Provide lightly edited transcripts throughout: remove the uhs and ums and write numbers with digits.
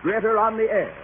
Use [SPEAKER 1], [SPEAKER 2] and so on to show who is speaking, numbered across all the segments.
[SPEAKER 1] Theater on the Air.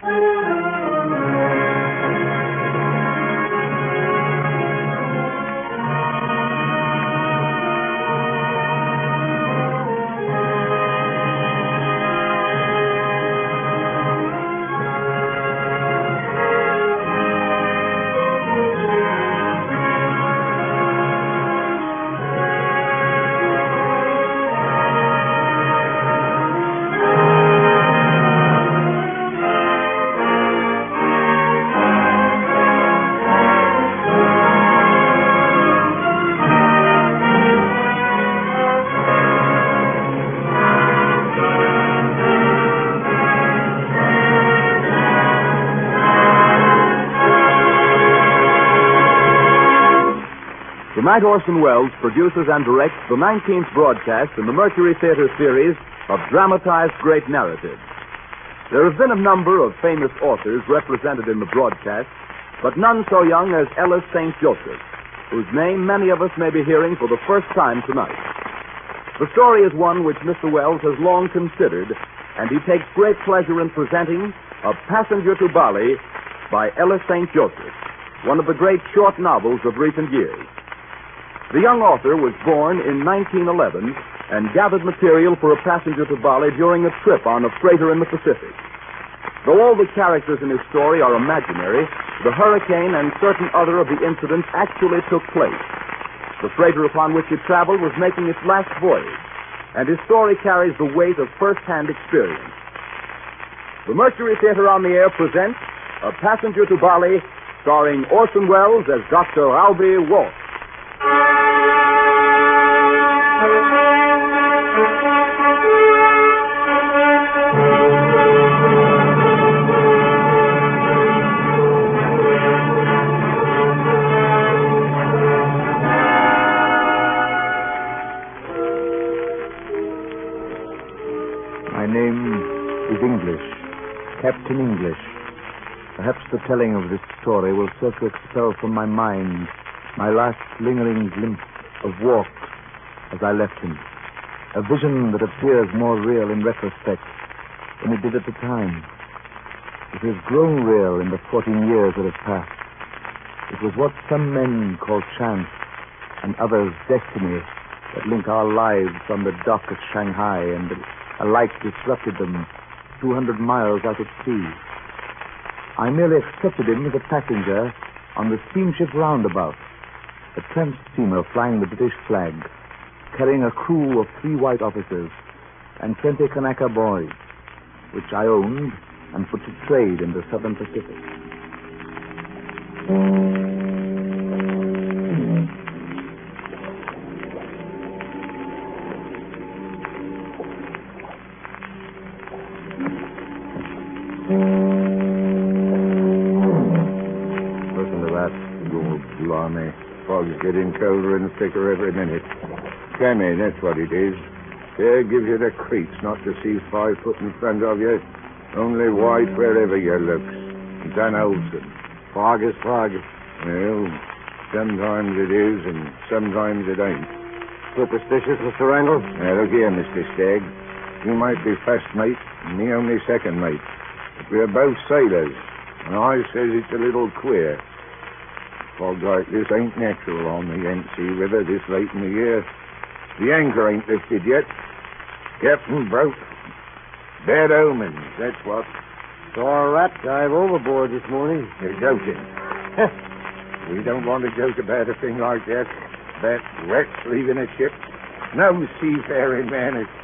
[SPEAKER 1] Tonight, Orson Welles produces and directs the 19th broadcast in the Mercury Theater series of dramatized great narratives. There have been a number of famous authors represented in the broadcast, but none so young as Ellis St. Joseph, whose name many of us may be hearing for the first time tonight. The story is one which Mr. Welles has long considered, and he takes great pleasure in presenting A Passenger to Bali by Ellis St. Joseph, one of the great short novels of recent years. The young author was born in 1911 and gathered material for A Passenger to Bali during a trip on a freighter in the Pacific. Though all the characters in his story are imaginary, the hurricane and certain other of the incidents actually took place. The freighter upon which he traveled was making its last voyage, and his story carries the weight of first-hand experience. The Mercury Theater on the Air presents A Passenger to Bali, starring Orson Welles as Dr. Albie Walsh.
[SPEAKER 2] My name is English, Captain English. Perhaps the telling of this story will serve to expel from my mind my last lingering glimpse of Walk as I left him. A vision that appears more real in retrospect than it did at the time. It has grown real in the 14 years that have passed. It was what some men call chance and others destiny that link our lives on the dock at Shanghai and alike disrupted them 200 miles out at sea. I merely accepted him as a passenger on the steamship Roundabout, a tramp steamer flying the British flag, carrying a crew of 3 white officers and 20 Kanaka boys, which I owned and put to trade in the Southern Pacific.
[SPEAKER 3] Listen to that, you blimey. Fog's getting colder and thicker every minute. Cammy, that's what it is. There gives you the creeps not to see 5 foot in front of you. Only white wherever you look. Dan Olson. Fog is fog. Well, sometimes it is and sometimes it ain't.
[SPEAKER 2] Superstitious, Mr. Randall?
[SPEAKER 3] Now, look here, Mr. Stagg. You might be first mate and me only second mate. But we're both sailors, and I says it's a little queer. Fog like this ain't natural on the Yangtze River this late in the year. The anchor ain't lifted yet. Captain broke. Bad omens, that's what.
[SPEAKER 2] Saw a rat dive overboard this morning.
[SPEAKER 3] You're joking. We don't want to joke about a thing like that. That wreck's leaving a ship. No seafaring man is...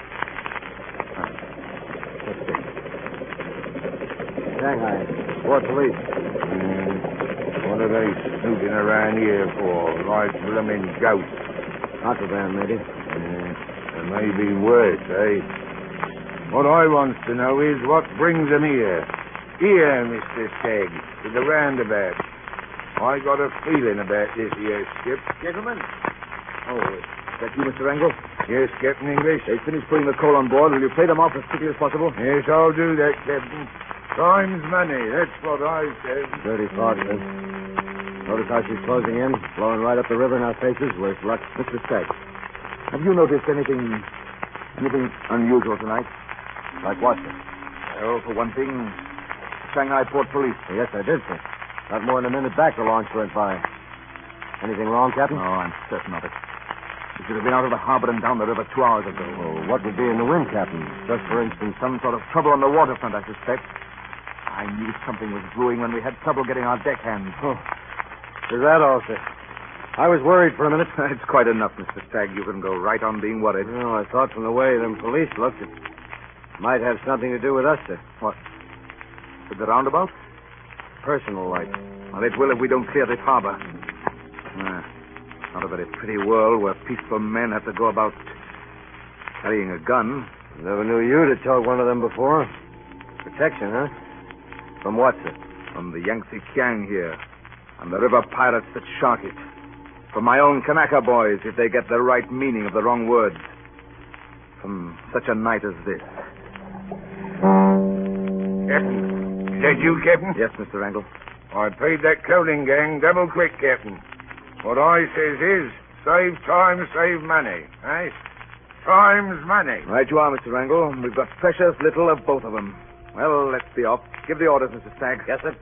[SPEAKER 2] Shanghai. Port Police.
[SPEAKER 3] What are they snooping around here for? Like blooming ghosts.
[SPEAKER 2] Contraband, maybe.
[SPEAKER 3] And maybe worse, eh? What I wants to know is what brings them here. Here, Mr. Stagg, to the Roundabout. I got a feeling about this here ship.
[SPEAKER 2] Gentlemen. Oh, is that you, Mr. Randall?
[SPEAKER 3] Yes, Captain English.
[SPEAKER 2] They finished putting the coal on board. Will you play them off as quickly as possible?
[SPEAKER 3] Yes, I'll do that, Captain. Time's money, that's what I said.
[SPEAKER 2] Dirty fog, sir. Notice how she's closing in, blowing right up the river in our faces. Worse luck. Mr. Stagg, have you noticed anything unusual tonight?
[SPEAKER 4] Like what, sir?
[SPEAKER 2] Well, for one thing, Shanghai Port Police.
[SPEAKER 4] Yes, I did, sir. Not more than a minute back, the launch went by. Anything wrong, Captain?
[SPEAKER 2] No, I'm certain of it. We should have been out of the harbor and down the river 2 hours ago.
[SPEAKER 4] Well, what would be in the wind, Captain?
[SPEAKER 2] Just for instance, some sort of trouble on the waterfront, I suspect. I knew something was brewing when we had trouble getting our deckhands.
[SPEAKER 4] Oh, is that all, sir? I was worried for a minute.
[SPEAKER 2] It's quite enough, Mr. Stagg. You can go right on being worried.
[SPEAKER 4] Well, I thought from the way them police looked, it might have something to do with us, sir.
[SPEAKER 2] What? With the roundabout?
[SPEAKER 4] Personal like.
[SPEAKER 2] Well, it will if we don't clear this harbor. Not a very pretty world where peaceful men have to go about carrying a gun.
[SPEAKER 4] Never knew you'd have told one of them before. Protection, huh? From what, sir?
[SPEAKER 2] From the Yangtze Kiang here, and the river pirates that shark it. From my own Kanaka boys, if they get the right meaning of the wrong words. From such a night as this.
[SPEAKER 3] Captain, is that you, Captain?
[SPEAKER 2] Yes, Mr. Angle.
[SPEAKER 3] I paid that clothing gang double quick, Captain. What I says is, save time, save money. Eh? Time's money.
[SPEAKER 2] Right you are, Mr. Angle. We've got precious little of both of them. Well, let's be off. Give the orders, Mr. Stagg.
[SPEAKER 4] Yes, sir.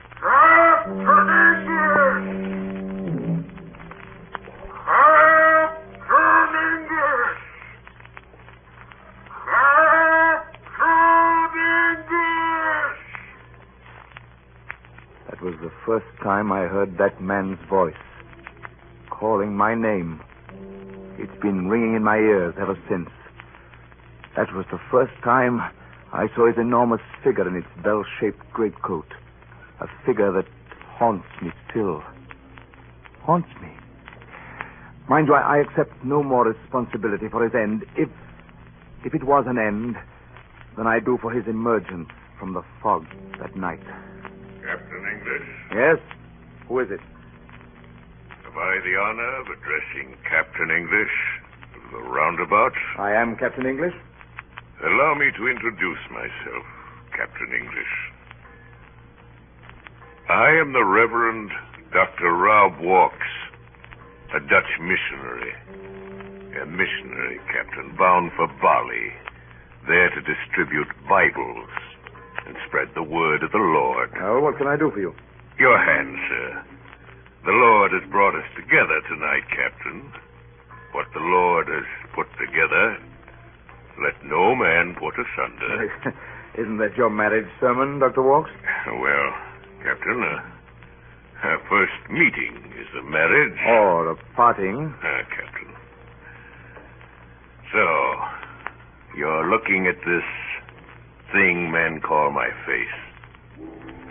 [SPEAKER 2] That was the first time I heard that man's voice. Calling my name. It's been ringing in my ears ever since. That was the first time I saw his enormous figure in its bell-shaped greatcoat. A figure that haunts me still. Haunts me. Mind you, I accept no more responsibility for his end, if it was an end, than I do for his emergence from the fog that night.
[SPEAKER 5] Captain English?
[SPEAKER 2] Yes? Who is it?
[SPEAKER 5] Have I the honor of addressing Captain English of the roundabout?
[SPEAKER 2] I am Captain English.
[SPEAKER 5] Allow me to introduce myself, Captain English. I am the Reverend Dr. Rob Walks, a Dutch missionary. A missionary, Captain, bound for Bali, there to distribute Bibles and spread the word of the Lord.
[SPEAKER 2] Well, what can I do for you?
[SPEAKER 5] Your hand, sir. The Lord has brought us together tonight, Captain. What the Lord has put together, let no man put asunder.
[SPEAKER 2] Isn't that your marriage sermon, Dr. Walks?
[SPEAKER 5] Well, Captain, our first meeting is a marriage.
[SPEAKER 2] Or a parting.
[SPEAKER 5] Captain. So, you're looking at this thing men call my face.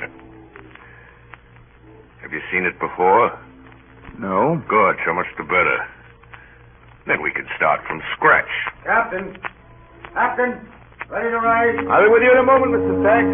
[SPEAKER 5] Have you seen it before?
[SPEAKER 2] No.
[SPEAKER 5] Good, so much the better. Then we can start from scratch.
[SPEAKER 4] Captain! Captain! Ready to rise?
[SPEAKER 2] I'll be with you in a moment, Mr. Stagg.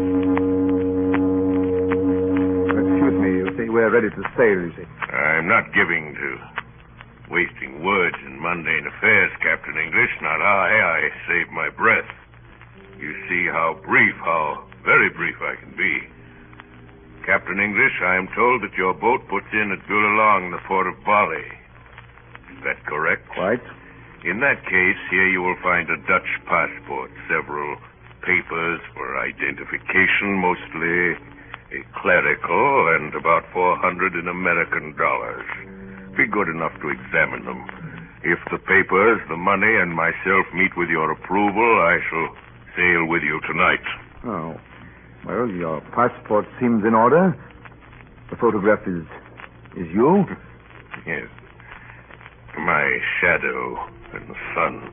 [SPEAKER 2] Excuse me, you say we're ready to sail, you see.
[SPEAKER 5] I'm not giving to wasting words in mundane affairs, Captain English. Not I save my breath. You see how very brief I can be. Captain English, I am told that your boat puts in at Gulalong, the port of Bali. Is that correct?
[SPEAKER 2] Quite.
[SPEAKER 5] In that case, here you will find a Dutch passport, several papers for identification, mostly clerical, and about 400 in American dollars. Be good enough to examine them. If the papers, the money, and myself meet with your approval, I shall sail with you tonight.
[SPEAKER 2] Oh. Well, your passport seems in order. The photograph is you?
[SPEAKER 5] Yes. My shadow in the sun.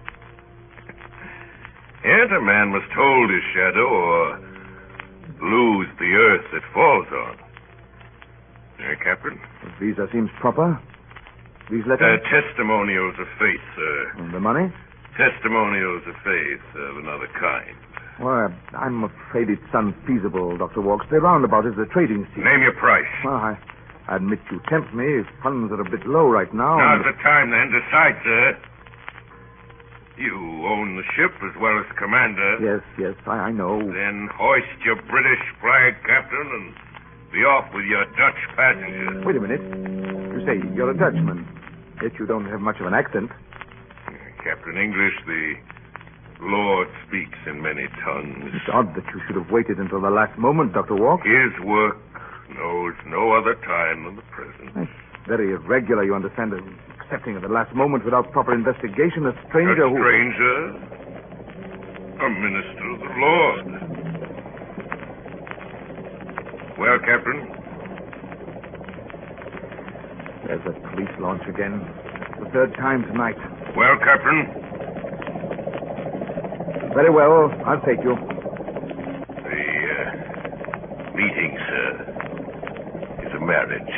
[SPEAKER 5] Yet a man must hold his shadow or lose the earth it falls on. Captain?
[SPEAKER 2] The visa seems proper. These letters?
[SPEAKER 5] Testimonials of faith, sir.
[SPEAKER 2] And the money?
[SPEAKER 5] Testimonials of faith of another kind.
[SPEAKER 2] Well, I'm afraid it's unfeasible, Dr. Walks. The roundabout is a trading scene.
[SPEAKER 5] Name your price.
[SPEAKER 2] Well, I admit you tempt me. Funds are a bit low right now.
[SPEAKER 5] Now's the time, then. Decide, sir. You own the ship as well as the commander.
[SPEAKER 2] Yes, I know.
[SPEAKER 5] Then hoist your British flag, Captain, and be off with your Dutch passengers.
[SPEAKER 2] Wait a minute. You say you're a Dutchman, yet you don't have much of an accent.
[SPEAKER 5] Captain English, the Lord speaks in many tongues.
[SPEAKER 2] It's odd that you should have waited until the last moment, Dr. Walk.
[SPEAKER 5] His work knows no other time than the present.
[SPEAKER 2] It's very irregular, you understand. Accepting at the last moment without proper investigation a stranger
[SPEAKER 5] A stranger? A minister of the Lord. Well, Captain?
[SPEAKER 2] There's a police launch again. The third time tonight.
[SPEAKER 5] Well, Captain?
[SPEAKER 2] Very well. I'll take you.
[SPEAKER 5] The meeting, sir, is a marriage.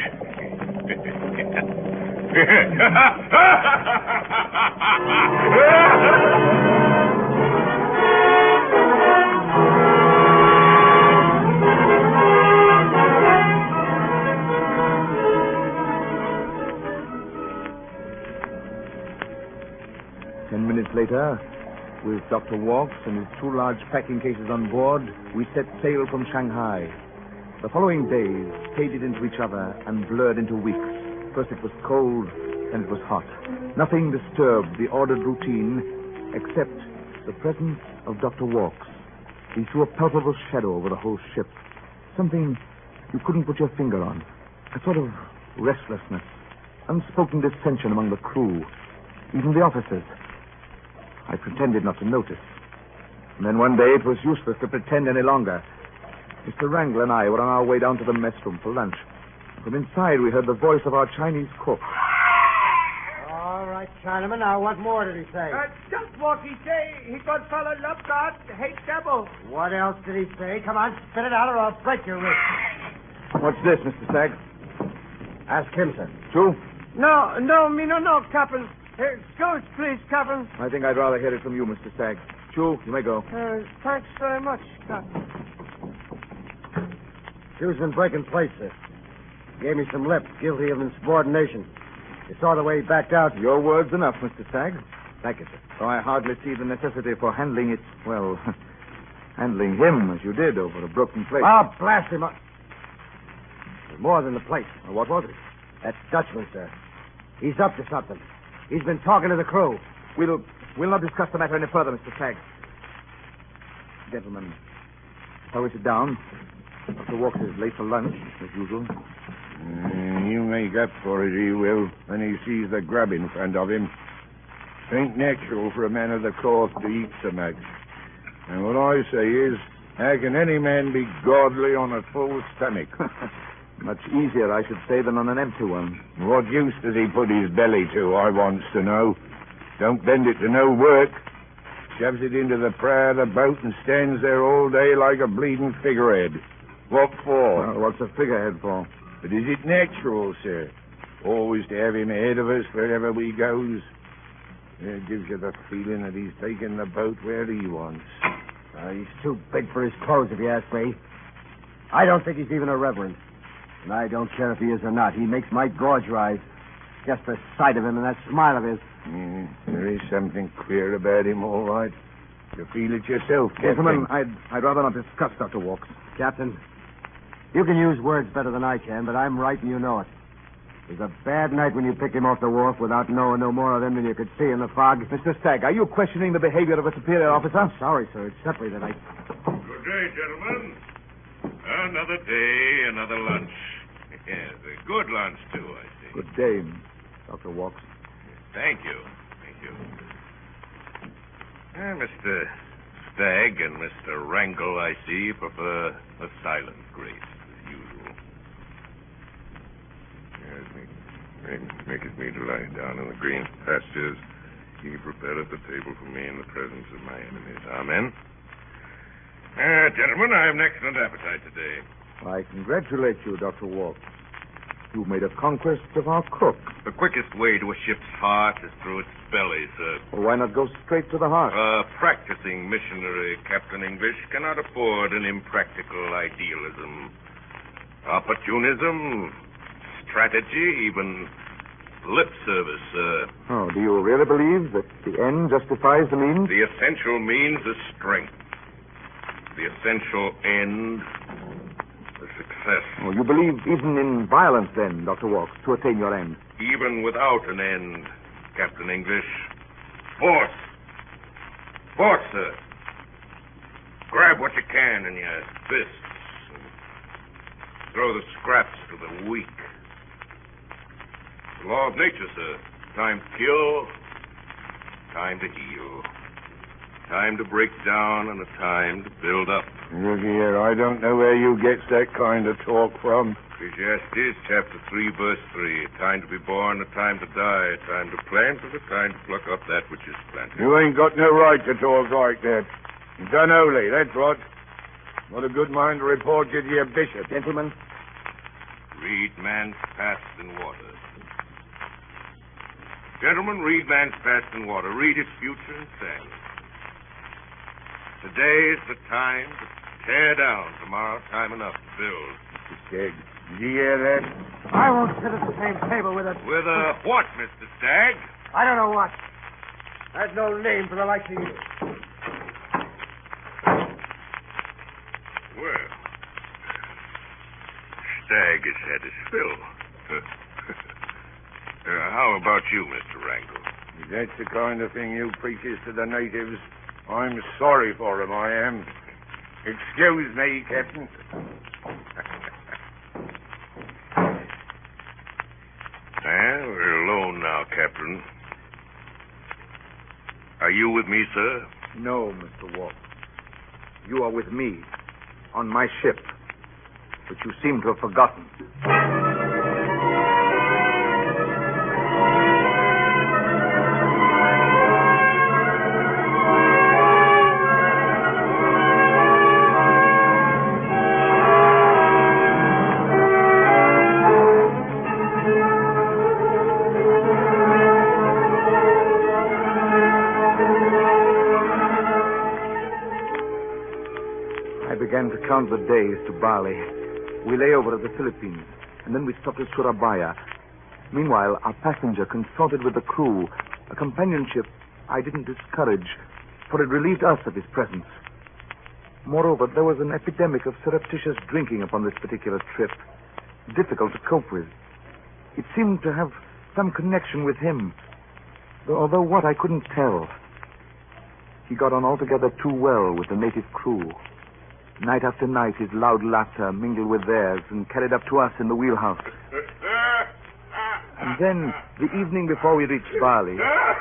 [SPEAKER 2] 10 minutes later, with Dr. Walks and his 2 large packing cases on board, we set sail from Shanghai. The following days faded into each other and blurred into weeks. First it was cold, then it was hot. Nothing disturbed the ordered routine except the presence of Dr. Walks. He threw a palpable shadow over the whole ship. Something you couldn't put your finger on. A sort of restlessness, unspoken dissension among the crew, even the officers. I pretended not to notice. And then one day it was useless to pretend any longer. Mr. Wrangler and I were on our way down to the mess room for lunch. From inside we heard the voice of our Chinese cook.
[SPEAKER 4] All right, Chinaman. Now, what more did he say?
[SPEAKER 6] Just what he say. He good fellow, love God, hate devil.
[SPEAKER 4] What else did he say? Come on, spit it out or I'll break your wrist.
[SPEAKER 2] What's this, Mr. Stagg?
[SPEAKER 4] Ask him, sir.
[SPEAKER 2] True?
[SPEAKER 6] No, Captain. Excuse, please, Captain.
[SPEAKER 2] I think I'd rather hear it from you, Mr. Stagg. Chu, you may go.
[SPEAKER 6] Thanks very much, Captain.
[SPEAKER 4] Q's been breaking place, sir. Gave me some lip, guilty of insubordination. You saw the way he backed out.
[SPEAKER 2] Your word's enough, Mr. Stagg.
[SPEAKER 4] Thank you, sir.
[SPEAKER 2] So I hardly see the necessity for handling it, well, handling him as you did over a broken plate.
[SPEAKER 4] Oh, blast him up. There's more than the plate.
[SPEAKER 2] Well, what was it?
[SPEAKER 4] That Dutchman, sir. He's up to something. He's been talking to the crew.
[SPEAKER 2] We'll not discuss the matter any further, Mr. Stagg. Gentlemen, shall we sit down? Dr. Walks is late for lunch, as usual.
[SPEAKER 3] You make up for it, he will, when he sees the grub in front of him. Ain't natural for a man of the cloth to eat so much. And what I say is, how can any man be godly on a full stomach?
[SPEAKER 2] Much easier, I should say, than on an empty one.
[SPEAKER 3] What use does he put his belly to, I wants to know? Don't bend it to no work. Shoves it into the prow of the boat and stands there all day like a bleeding figurehead. What for?
[SPEAKER 2] Well, what's a figurehead for?
[SPEAKER 3] But is it natural, sir? Always to have him ahead of us wherever we goes? It gives you the feeling that he's taking the boat where he wants.
[SPEAKER 4] He's too big for his clothes, if you ask me. I don't think he's even a reverend. And I don't care if he is or not. He makes my gorge rise. Just the sight of him and that smile of his.
[SPEAKER 3] There is something queer about him, all right. You feel it yourself, Captain.
[SPEAKER 2] Gentlemen, I'd rather not discuss Dr. Walks.
[SPEAKER 4] Captain, you can use words better than I can, but I'm right and you know it. It was a bad night when you picked him off the wharf without knowing no more of them than you could see in the fog.
[SPEAKER 2] Mr. Stagg, are you questioning the behavior of a superior officer?
[SPEAKER 4] I'm sorry, sir. It's simply that I...
[SPEAKER 5] Good day, gentlemen. Another day, another lunch. Yes, a good lunch, too, I see.
[SPEAKER 2] Good day, Dr. Walks.
[SPEAKER 5] Thank you. Mr. Stagg and Mr. Wrangle, I see, prefer a silent grace, as usual. Yes, maketh me to lie down in the green pastures. He prepareth the table for me in the presence of my enemies. Amen. Gentlemen, I have an excellent appetite today.
[SPEAKER 2] I congratulate you, Dr. Walks. You've made a conquest of our cook.
[SPEAKER 5] The quickest way to a ship's heart is through its belly, sir.
[SPEAKER 2] Well, why not go straight to the heart?
[SPEAKER 5] A practicing missionary, Captain English, cannot afford an impractical idealism. Opportunism, strategy, even lip service, sir.
[SPEAKER 2] Oh, do you really believe that the end justifies the means?
[SPEAKER 5] The essential means is strength. The essential end is success.
[SPEAKER 2] Oh, you believe even in violence, then, Dr. Walks, to attain your end?
[SPEAKER 5] Even without an end, Captain English. Force. Force sir. Grab what you can in your fists and throw the scraps to the weak. It's the law of nature, sir. Time to kill, time to heal. Time to break down and a time to build up.
[SPEAKER 3] Look here, I don't know where you get that kind of talk from.
[SPEAKER 5] Ecclesiastes, chapter 3, verse 3. A time to be born, a time to die, a time to plant, and a time to pluck up that which is planted.
[SPEAKER 3] You ain't got no right to talk like that. It's unholy, that's what. Got a good mind to report you to your bishop.
[SPEAKER 2] Gentlemen,
[SPEAKER 5] Read man's past in water. Gentlemen, read man's past in water. Read his future in sand. Today is the time to tear down. Tomorrow, time enough to build.
[SPEAKER 3] Mr. Stagg, did you hear that?
[SPEAKER 4] I won't sit at the same table with it.
[SPEAKER 5] With a what, Mr. Stagg?
[SPEAKER 4] I don't know what. There's no name for the likes of you.
[SPEAKER 5] Well, Stagg has had his fill. How about you, Mr. Wrangle?
[SPEAKER 3] If that's the kind of thing you preaches to the natives, I'm sorry for him, I am. Excuse me, Captain.
[SPEAKER 5] Well, we're alone now, Captain. Are you with me, sir?
[SPEAKER 2] no, Mr. Walk. You are with me on my ship, which you seem to have forgotten. I began to count the days to Bali. We lay over at the Philippines, and then we stopped at Surabaya. Meanwhile, our passenger consulted with the crew, a companionship I didn't discourage, for it relieved us of his presence. Moreover, there was an epidemic of surreptitious drinking upon this particular trip, difficult to cope with. It seemed to have some connection with him, although what I couldn't tell. He got on altogether too well with the native crew. Night after night, his loud laughter mingled with theirs and carried up to us in the wheelhouse. And then, the evening before we reached Bali...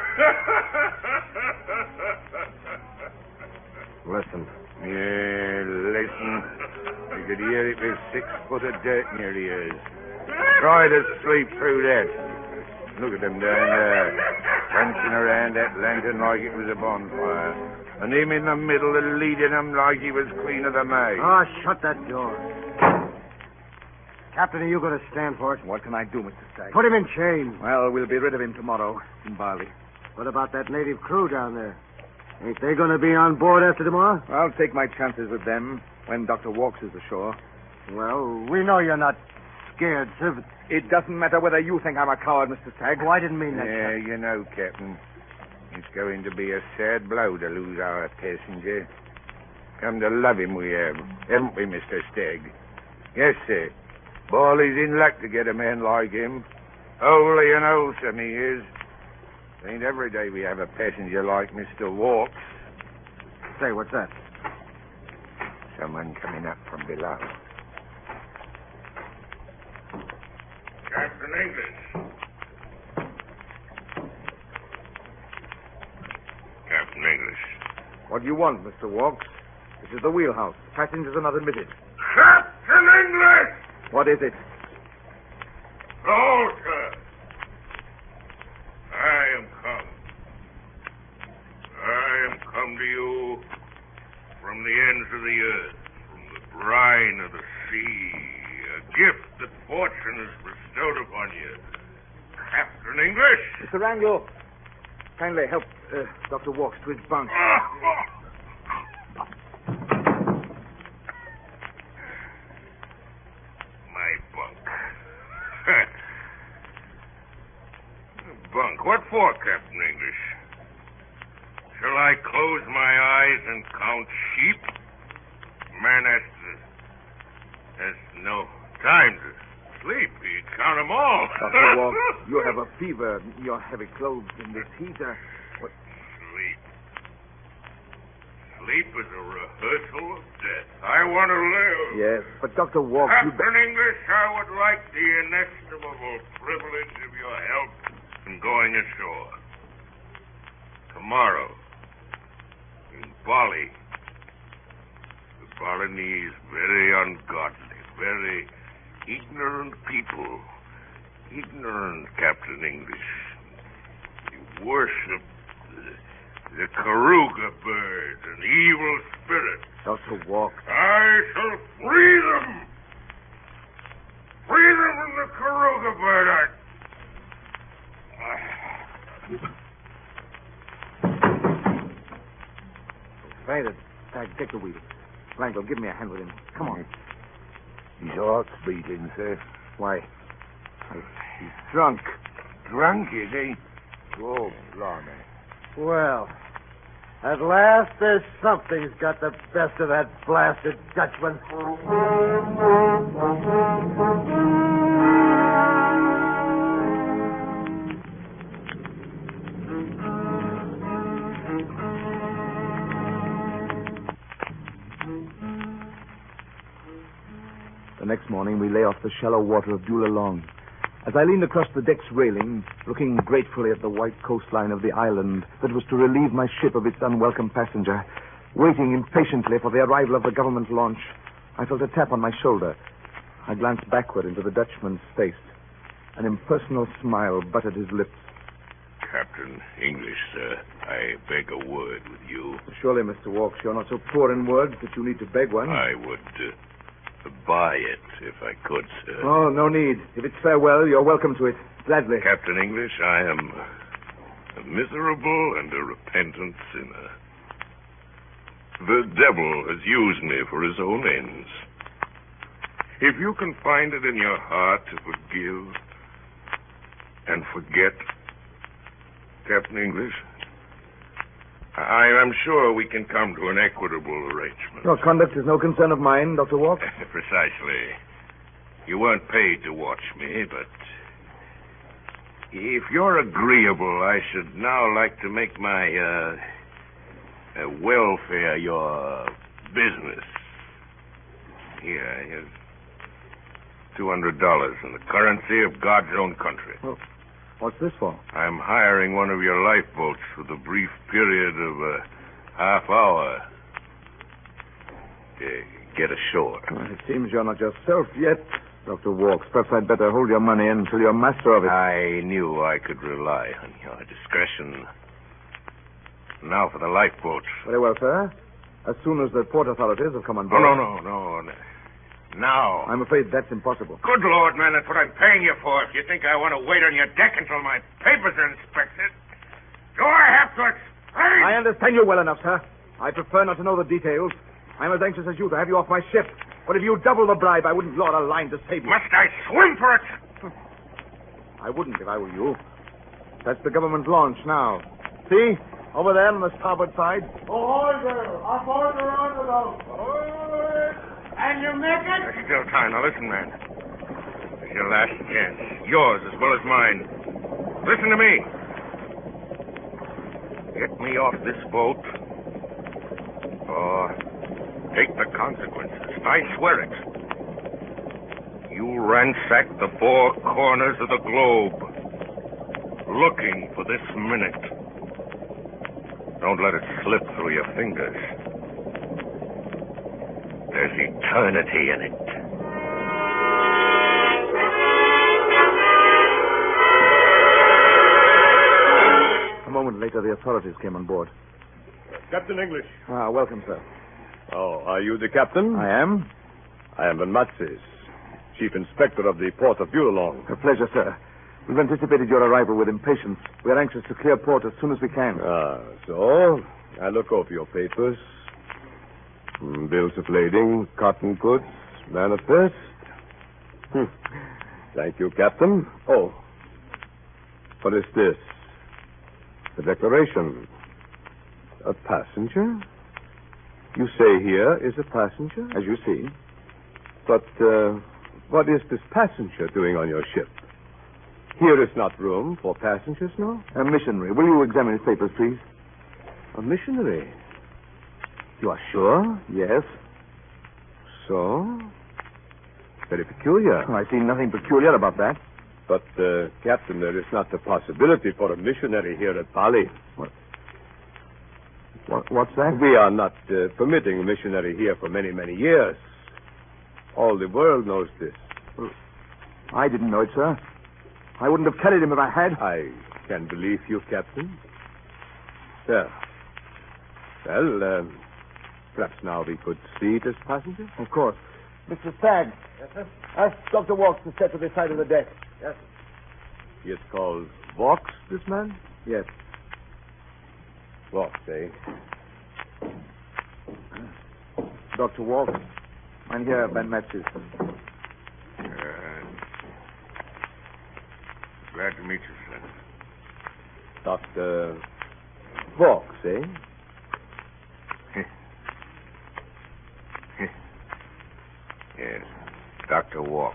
[SPEAKER 4] Listen.
[SPEAKER 3] Yeah, listen. You could hear it with 6 foot of dirt near the ears. Try to sleep through that. Look at them down there, prancing around that lantern like it was a bonfire. And him in the middle and leading them like he was Queen of the May.
[SPEAKER 4] Oh, shut that door. Captain, are you going to stand for it?
[SPEAKER 2] What can I do, Mr. Stagg?
[SPEAKER 4] Put him in chains.
[SPEAKER 2] Well, we'll be rid of him tomorrow in Bali.
[SPEAKER 4] What about that native crew down there? Ain't they going to be on board after tomorrow?
[SPEAKER 2] I'll take my chances with them when Dr. Walks is ashore.
[SPEAKER 4] Well, we know you're not scared, sir, but...
[SPEAKER 2] It doesn't matter whether you think I'm a coward, Mr. Stagg.
[SPEAKER 4] Oh, I didn't mean that,
[SPEAKER 3] Yeah,
[SPEAKER 4] Captain.
[SPEAKER 3] you know, Captain, it's going to be a sad blow to lose our passenger. Come to love him we have, haven't we, Mr. Stagg? Yes, sir. Bali's in luck to get a man like him. Holy and wholesome he is. Ain't every day we have a passenger like Mr. Walks.
[SPEAKER 4] Say, what's that?
[SPEAKER 3] Someone coming up from below.
[SPEAKER 5] Captain English. Captain English.
[SPEAKER 2] What do you want, Mr. Walks? This is the wheelhouse. Passengers are not admitted.
[SPEAKER 5] Captain English!
[SPEAKER 2] What is it?
[SPEAKER 5] Oh, sir. I am come. I am come to you from the ends of the earth, from the brine of the sea, a gift that fortune has bestowed upon you. Captain English!
[SPEAKER 2] Mr. Wrangle, kindly help Dr. Walks to his bunk.
[SPEAKER 5] My bunk. Bunk. What for, Captain English? Shall I close my eyes and count sheep? Man has no time to sleep. He'd count them all.
[SPEAKER 2] Dr. Walks, you have a fever. Your heavy clothes in this heat.
[SPEAKER 5] Sleep. Sleep is a rehearsal of death. I want to live.
[SPEAKER 2] Yes, but Dr. Walk,
[SPEAKER 5] Captain English, I would like the inestimable privilege of your help in going ashore. Tomorrow, in Bali. The Balinese, very ungodly, very ignorant people. Ignorant, Captain English. They worship the Karuga bird, an evil spirit.
[SPEAKER 2] Dr. Walk.
[SPEAKER 5] I shall free them. Free them from the Karuga bird.
[SPEAKER 2] Fainted. Take the wheel. Blanco, give me a hand with him. Come on.
[SPEAKER 3] His heart's beating, sir.
[SPEAKER 2] Why? He's drunk.
[SPEAKER 3] Drunk, is he? Oh, blimey.
[SPEAKER 4] Well, at last there's something's got the best of that blasted Dutchman.
[SPEAKER 2] The next morning, we lay off the shallow water of Dulalong. As I leaned across the deck's railing, looking gratefully at the white coastline of the island that was to relieve my ship of its unwelcome passenger, waiting impatiently for the arrival of the government launch, I felt a tap on my shoulder. I glanced backward into the Dutchman's face. An impersonal smile buttered his lips.
[SPEAKER 5] Captain English, sir, I beg a word with you.
[SPEAKER 2] Surely, Mr. Walks, you're not so poor in words that you need to beg one.
[SPEAKER 5] I would buy it if I could, sir.
[SPEAKER 2] Oh, no need. If it's farewell, you're welcome to it. Gladly.
[SPEAKER 5] Captain English, I am a miserable and a repentant sinner. The devil has used me for his own ends. If you can find it in your heart to forgive and forget, Captain English, I am sure we can come to an equitable arrangement.
[SPEAKER 2] Your conduct is no concern of mine, Dr. Walk.
[SPEAKER 5] Precisely. You weren't paid to watch me, but if you're agreeable, I should now like to make my welfare your business. Here, here's $200 in the currency of God's own country.
[SPEAKER 2] Well, what's this for?
[SPEAKER 5] I'm hiring one of your lifeboats for the brief period of a half hour. Get ashore.
[SPEAKER 2] Well, it seems you're not yourself yet, Dr. Walks. Perhaps I'd better hold your money until you're master of it.
[SPEAKER 5] I knew I could rely on your discretion. Now for the lifeboat.
[SPEAKER 2] Very well, sir. As soon as the port authorities have come on
[SPEAKER 5] Oh,
[SPEAKER 2] board.
[SPEAKER 5] no. Now.
[SPEAKER 2] I'm afraid that's impossible.
[SPEAKER 5] Good Lord, man, that's what I'm paying you for. If you think I want to wait on your deck until my papers are inspected, do I have to explain?
[SPEAKER 2] I understand you well enough, sir. I prefer not to know the details. I'm as anxious as you to have you off my ship. But if you double the bribe, I wouldn't lord a line to save you.
[SPEAKER 5] Must I swim for it?
[SPEAKER 2] I wouldn't if I were you. That's the government launch now. See? Over there on the starboard side.
[SPEAKER 6] Ahoy there! Aboard the roundabout! Ahoy! And you make it?
[SPEAKER 5] There's still time. Now listen, man. This is your last chance. Yours as well as mine. Listen to me. Get me off this boat, or take the consequences. I swear it. You ransack the four corners of the globe, looking for this minute. Don't let it slip through your fingers. There's eternity in it.
[SPEAKER 2] A moment later, the authorities came on board.
[SPEAKER 7] Captain English.
[SPEAKER 2] Welcome, sir.
[SPEAKER 7] Oh, are you the captain?
[SPEAKER 2] I am.
[SPEAKER 7] I am Van Matzes, Chief Inspector of the Port of Dulalong.
[SPEAKER 2] A pleasure, sir. We've anticipated your arrival with impatience. We are anxious to clear port as soon as we can.
[SPEAKER 7] So I look over your papers. Bills of lading, cotton goods, manifest. Thank you, Captain. Oh, what is this? The declaration. A passenger? You say here is a passenger?
[SPEAKER 2] As you see.
[SPEAKER 7] But what is this passenger doing on your ship? Here is not room for passengers, no?
[SPEAKER 2] A missionary. Will you examine his papers, please?
[SPEAKER 7] A missionary?
[SPEAKER 2] You are sure? Yes.
[SPEAKER 7] So? Very peculiar.
[SPEAKER 2] I see nothing peculiar about that.
[SPEAKER 7] But, Captain, there is not the possibility for a missionary here at Bali.
[SPEAKER 2] What's that?
[SPEAKER 7] We are not permitting a missionary here for many, many years. All the world knows this.
[SPEAKER 2] I didn't know it, sir. I wouldn't have carried him if I had.
[SPEAKER 7] I can believe you, Captain. Yeah. Well, perhaps now we could see this passenger?
[SPEAKER 2] Of course. Mr. Stagg. Yes, sir? Ask Dr. Walks to step to the side of the deck. Yes.
[SPEAKER 7] He is called Walks, this man?
[SPEAKER 2] Yes.
[SPEAKER 7] Walks, eh?
[SPEAKER 2] Dr. Walks. I'm here, Ben Metzes.
[SPEAKER 5] Glad to meet you, sir.
[SPEAKER 7] Dr. Walks, eh?
[SPEAKER 5] Yes, Dr. Walks.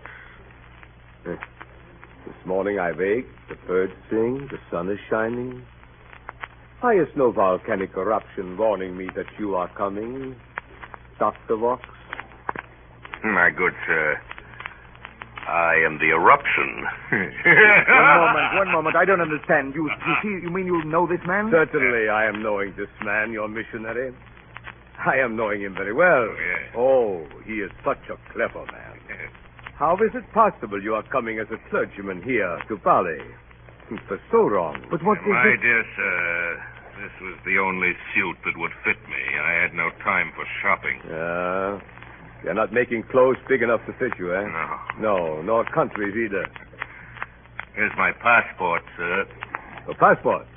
[SPEAKER 7] This morning I wake, the birds sing, the sun is shining. Why is no volcanic eruption warning me that you are coming, Dr. Walks?
[SPEAKER 5] My good sir, I am the eruption.
[SPEAKER 2] One moment. I don't understand. You mean you know this man?
[SPEAKER 7] Certainly I am knowing this man, your missionary. I am knowing him very well.
[SPEAKER 5] Oh, yes.
[SPEAKER 7] Oh, he is such a clever man.
[SPEAKER 5] Yes.
[SPEAKER 7] How is it possible you are coming as a clergyman here to Bali? For so wrong.
[SPEAKER 2] But what is
[SPEAKER 5] My
[SPEAKER 2] it?
[SPEAKER 5] dear sir, this was the only suit that would fit me. I had no time for shopping.
[SPEAKER 7] You're not making clothes big enough to fit you, eh?
[SPEAKER 5] No.
[SPEAKER 7] No, nor countries either.
[SPEAKER 5] Here's my passport, sir.
[SPEAKER 7] A passport?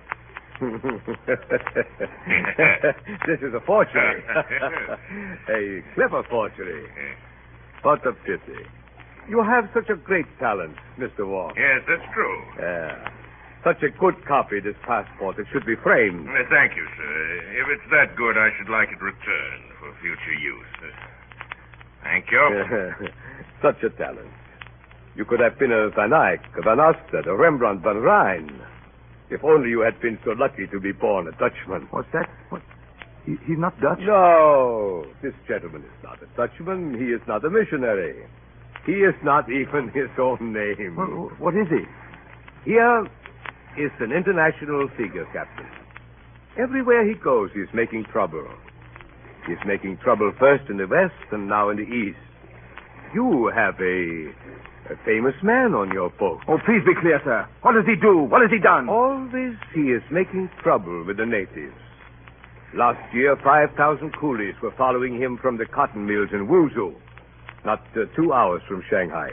[SPEAKER 7] This is a forgery. A clever forgery. What a pity. You have such a great talent, Mr. Walker.
[SPEAKER 5] Yes, that's true.
[SPEAKER 7] Such a good copy, this passport. It should be framed.
[SPEAKER 5] Thank you, sir. If it's that good, I should like it returned for future use. Thank you.
[SPEAKER 7] Such a talent. You could have been a Van Eyck, a Van Ostad, a Rembrandt van Rijn. If only you had been so lucky to be born a Dutchman.
[SPEAKER 2] What's that? What? He's not Dutch?
[SPEAKER 7] No, this gentleman is not a Dutchman. He is not a missionary. He is not even his own name.
[SPEAKER 2] What is he?
[SPEAKER 7] Here is an international figure, Captain. Everywhere he goes, he's making trouble. He's making trouble first in the West and now in the East. You have a famous man on your boat.
[SPEAKER 2] Oh, please be clear, sir. What does he do? What has he done?
[SPEAKER 7] Always he is making trouble with the natives. Last year, 5,000 coolies were following him from the cotton mills in Wuzhou, not 2 hours from Shanghai.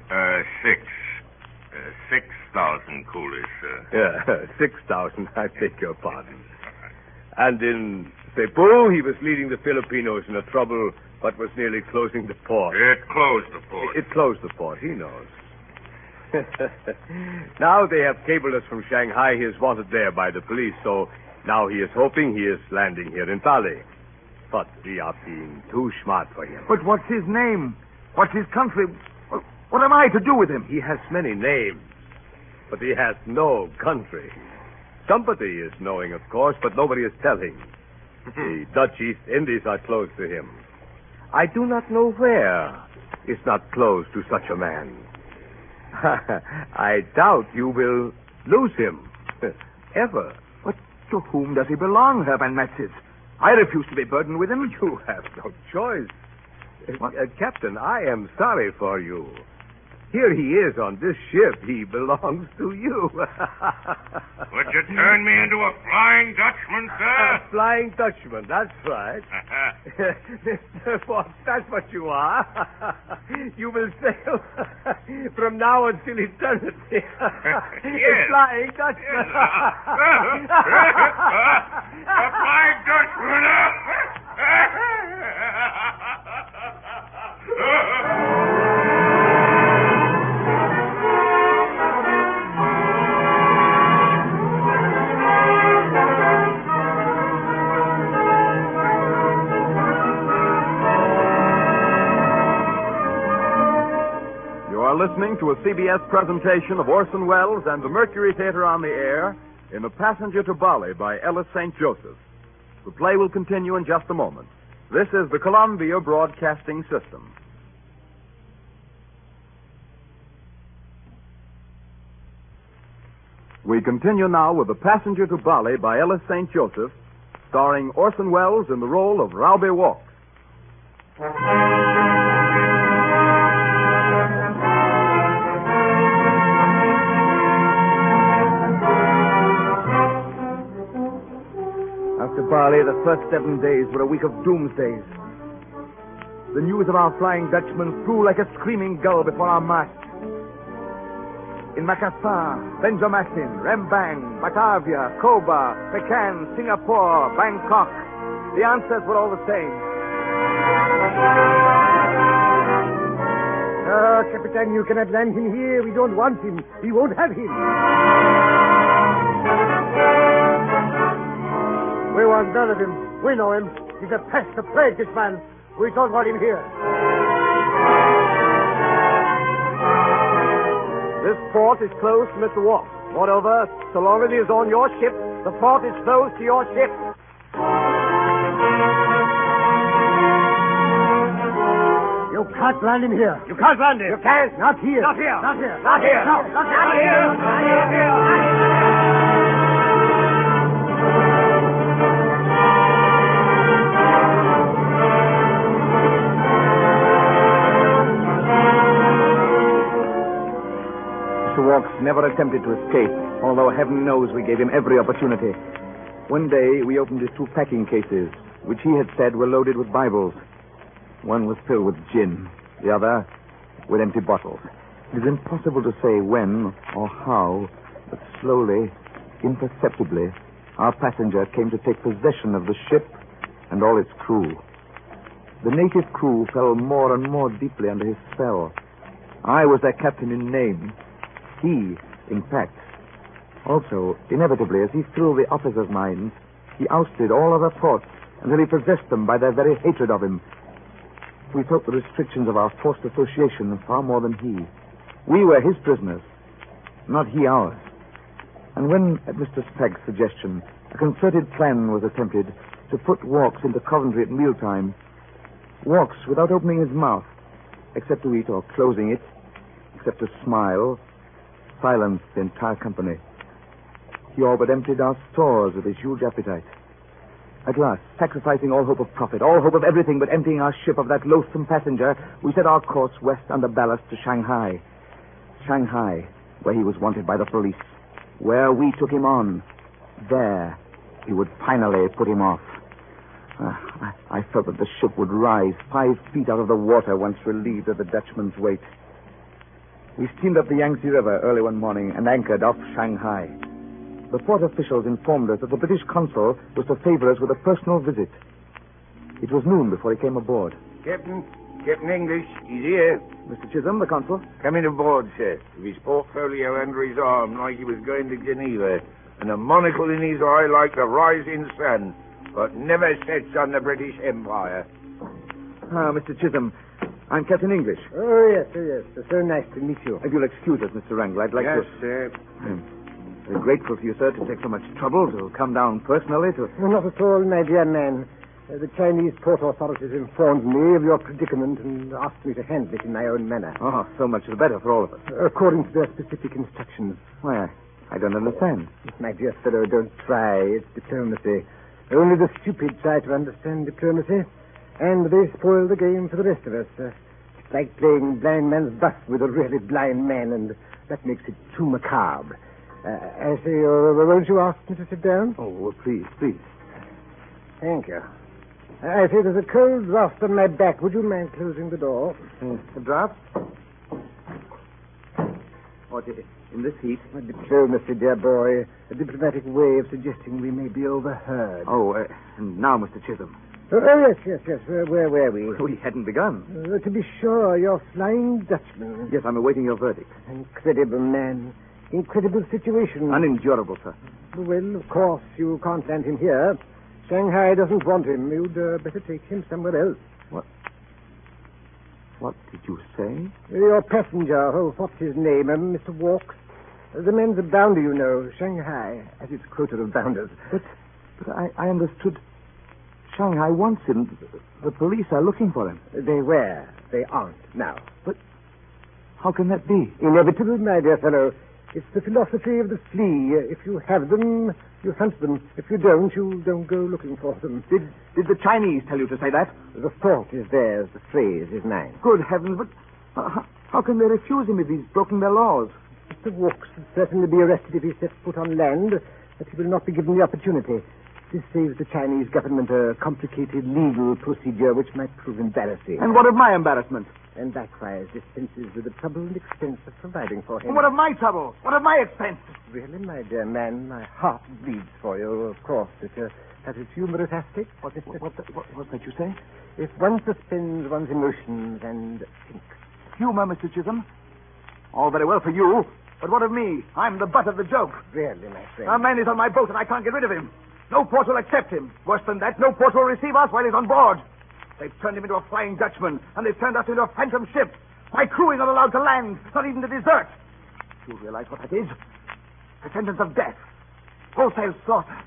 [SPEAKER 5] 6,000 coolies, sir.
[SPEAKER 7] Yeah, 6,000, I beg your pardon. And in Cebu, he was leading the Filipinos in a trouble, but was nearly closing the port.
[SPEAKER 5] It closed the port.
[SPEAKER 7] It closed the port, he knows. Now they have cabled us from Shanghai. He is wanted there by the police, so now he is hoping he is landing here in Bali. But we are being too smart for him.
[SPEAKER 2] But what's his name? What's his country? What am I to do with him?
[SPEAKER 7] He has many names, but he has no country. Somebody is knowing, of course, but nobody is telling. The Dutch East Indies are close to him. I do not know where is not close to such a man. I doubt you will lose him. Ever.
[SPEAKER 2] But to whom does he belong, Herr Van Metzes? I refuse to be burdened with him.
[SPEAKER 7] You have no choice. Captain, I am sorry for you. Here he is on this ship. He belongs to you.
[SPEAKER 5] Would you turn me into a Flying Dutchman, sir?
[SPEAKER 7] Flying Dutchman, that's right. Mr. Fox, that's what you are. You will sail from now until eternity.
[SPEAKER 5] Yes.
[SPEAKER 7] Flying Dutchman.
[SPEAKER 5] A Flying Dutchman.
[SPEAKER 1] Listening to a CBS presentation of Orson Welles and the Mercury Theater on the Air in A Passenger to Bali by Ellis St. Joseph. The play will continue in just a moment. This is the Columbia Broadcasting System. We continue now with The Passenger to Bali by Ellis St. Joseph, starring Orson Welles in the role of Raube Walks.
[SPEAKER 2] After Bali, the first 7 days were a week of doomsdays. The news of our Flying Dutchman flew like a screaming gull before our masts. In Makassar, Benjamin, Rembang, Batavia, Koba, Pekan, Singapore, Bangkok, the answers were all the same.
[SPEAKER 4] Capitan, you cannot land him here. We don't want him. We won't have him. We want none of him. We know him. He's a pest, a plague, this man. We don't want him here.
[SPEAKER 6] This port is closed to Mr. Walk. Moreover, so long as he is on your ship, the port is closed to your ship.
[SPEAKER 4] You can't land him here.
[SPEAKER 6] You can't land him.
[SPEAKER 4] You can't. Not here.
[SPEAKER 6] Not here.
[SPEAKER 4] Not here.
[SPEAKER 6] Not here.
[SPEAKER 4] No, not here.
[SPEAKER 6] Not here. Not here.
[SPEAKER 2] Mr. Walks never attempted to escape, although heaven knows we gave him every opportunity. One day, we opened his 2 packing cases, which he had said were loaded with Bibles. One was filled with gin, the other with empty bottles. It is impossible to say when or how, but slowly, imperceptibly, our passenger came to take possession of the ship and all its crew. The native crew fell more and more deeply under his spell. I was their captain in name. He, in fact. Also, inevitably, as he filled the officers' minds, he ousted all other thoughts until he possessed them by their very hatred of him. We felt the restrictions of our forced association far more than he. We were his prisoners, not he ours. And when, at Mr. Spragg's suggestion, a concerted plan was attempted to put Walks into Coventry at mealtime, Walks, without opening his mouth, except to eat or closing it, except to smile, silenced the entire company. He all but emptied our stores with his huge appetite. At last, sacrificing all hope of profit, all hope of everything but emptying our ship of that loathsome passenger, we set our course west under ballast to Shanghai. Shanghai, where he was wanted by the police. Where we took him on. There, we would finally put him off. I felt that the ship would rise 5 feet out of the water once relieved of the Dutchman's weight. We steamed up the Yangtze River early one morning and anchored off Shanghai. The port officials informed us that the British consul was to favor us with a personal visit. It was noon before he came aboard.
[SPEAKER 3] Captain English, he's here.
[SPEAKER 2] Mr. Chisholm, the consul?
[SPEAKER 3] Coming aboard, sir, with his portfolio under his arm like he was going to Geneva, and a monocle in his eye like the rising sun, but never sets on the British Empire.
[SPEAKER 2] Ah, Mr. Chisholm, I'm Captain English.
[SPEAKER 4] Oh, yes. So nice to meet you.
[SPEAKER 2] If you'll excuse us, Mr. Wrangler, I'd like
[SPEAKER 3] yes,
[SPEAKER 2] to...
[SPEAKER 3] sir.
[SPEAKER 2] I'm very grateful to you, sir, to take so much trouble to come down personally to...
[SPEAKER 4] Not at all, my dear man. The Chinese port authorities informed me of your predicament and asked me to handle it in my own manner.
[SPEAKER 2] Oh, so much the better for all of us.
[SPEAKER 4] According to their specific instructions.
[SPEAKER 2] Why, I don't understand.
[SPEAKER 4] My dear fellow, don't try. It's diplomacy. Only the stupid try to understand diplomacy, and they spoil the game for the rest of us. It's like playing blind man's buff with a really blind man, and that makes it too macabre. I say, won't you ask me to sit down?
[SPEAKER 2] Oh, well, please.
[SPEAKER 4] Thank you. I say there's a cold draft on my back. Would you mind closing the door?
[SPEAKER 2] A draft? What, in this heat?
[SPEAKER 4] Diplomacy, dear boy. A diplomatic way of suggesting we may be overheard.
[SPEAKER 2] Oh, and now, Mr. Chisholm.
[SPEAKER 4] Oh, yes. Where were we?
[SPEAKER 2] We hadn't begun.
[SPEAKER 4] To be sure, you're Flying Dutchman.
[SPEAKER 2] Yes, I'm awaiting your verdict.
[SPEAKER 4] Incredible man. Incredible situation.
[SPEAKER 2] Unendurable, sir.
[SPEAKER 4] Well, of course, you can't land him here. Shanghai doesn't want him. You'd better take him somewhere else.
[SPEAKER 2] What did you say?
[SPEAKER 4] Your passenger, what's his name? Mr. Walks. The man's a bounder, you know. Shanghai has its quota of bounders.
[SPEAKER 2] But I understood Shanghai wants him. The police are looking for him.
[SPEAKER 4] They were. They aren't now.
[SPEAKER 2] But how can that be?
[SPEAKER 4] Inevitable, my dear fellow. It's the philosophy of the flea. If you have them, you hunt them. If you don't, you don't go looking for them.
[SPEAKER 2] Did the Chinese tell you to say that?
[SPEAKER 4] The thought is theirs. The phrase is mine.
[SPEAKER 2] Good heavens, but how can they refuse him if he's broken their laws?
[SPEAKER 4] Mr. Walks will certainly be arrested if he sets foot on land, but he will not be given the opportunity. This saves the Chinese government a complicated legal procedure which might prove embarrassing.
[SPEAKER 2] And what of my embarrassment?
[SPEAKER 4] And likewise dispenses with the trouble and expense of providing for him.
[SPEAKER 2] And what of my trouble? What of my expense?
[SPEAKER 4] Really, my dear man, my heart bleeds for you, of course. It has its humorous aspect.
[SPEAKER 2] What did you say?
[SPEAKER 4] If one suspends one's emotions and thinks.
[SPEAKER 2] Humor, Mr. Chisholm. All very well for you, but what of me? I'm the butt of the joke.
[SPEAKER 4] Really, my friend.
[SPEAKER 2] A man is on my boat and I can't get rid of him. No port will accept him. Worse than that, no port will receive us while he's on board. They've turned him into a Flying Dutchman, and they've turned us into a phantom ship. My crew is not allowed to land, not even to desert. You realize what that is? A sentence of death. Wholesale slaughter.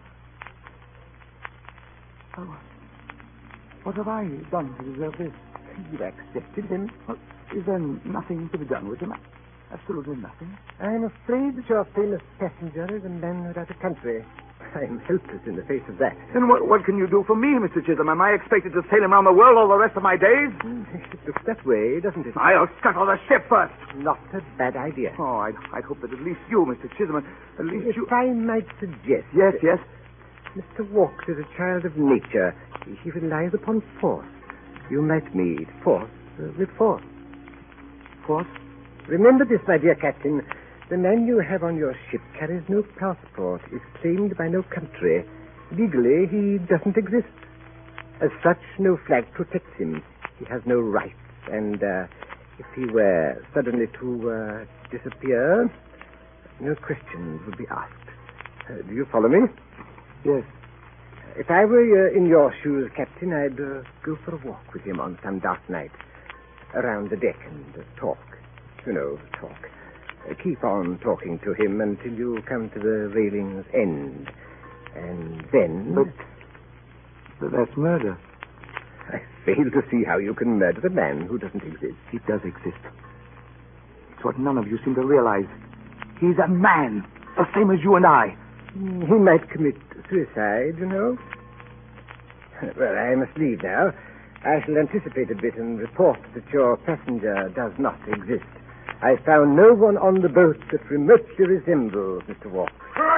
[SPEAKER 2] Oh, what have I done to deserve this?
[SPEAKER 4] You accepted him.
[SPEAKER 2] Well, is there nothing to be done with him? Absolutely nothing.
[SPEAKER 4] I'm afraid that your famous passenger is a man without a country. I'm helpless in the face of that.
[SPEAKER 2] Then what can you do for me, Mr. Chisholm? Am I expected to sail him round the world all the rest of my days?
[SPEAKER 4] It looks that way, doesn't it?
[SPEAKER 2] I'll scuttle the ship first.
[SPEAKER 4] Not a bad idea.
[SPEAKER 2] Oh, I'd hope that at least you, Mr. Chisholm, at least
[SPEAKER 4] if
[SPEAKER 2] you...
[SPEAKER 4] I might suggest...
[SPEAKER 2] Yes.
[SPEAKER 4] Mr. Walks is a child of nature. He relies upon force. You might meet force with force.
[SPEAKER 2] Force?
[SPEAKER 4] Remember this, my dear Captain. The man you have on your ship carries no passport, is claimed by no country. Legally, he doesn't exist. As such, no flag protects him. He has no rights, and if he were suddenly to disappear, no questions would be asked. Do you follow me?
[SPEAKER 2] Yes.
[SPEAKER 4] If I were in your shoes, Captain, I'd go for a walk with him on some dark night, around the deck and talk. You know, talk. Keep on talking to him until you come to the railing's end. And then...
[SPEAKER 2] But that's murder.
[SPEAKER 4] I fail to see how you can murder the man who doesn't exist.
[SPEAKER 2] He does exist. It's what none of you seem to realize. He's a man, the same as you and I.
[SPEAKER 4] He might commit suicide, you know. Well, I must leave now. I shall anticipate a bit and report that your passenger does not exist. I found no one on the boat that remotely resembles Mr. Walks.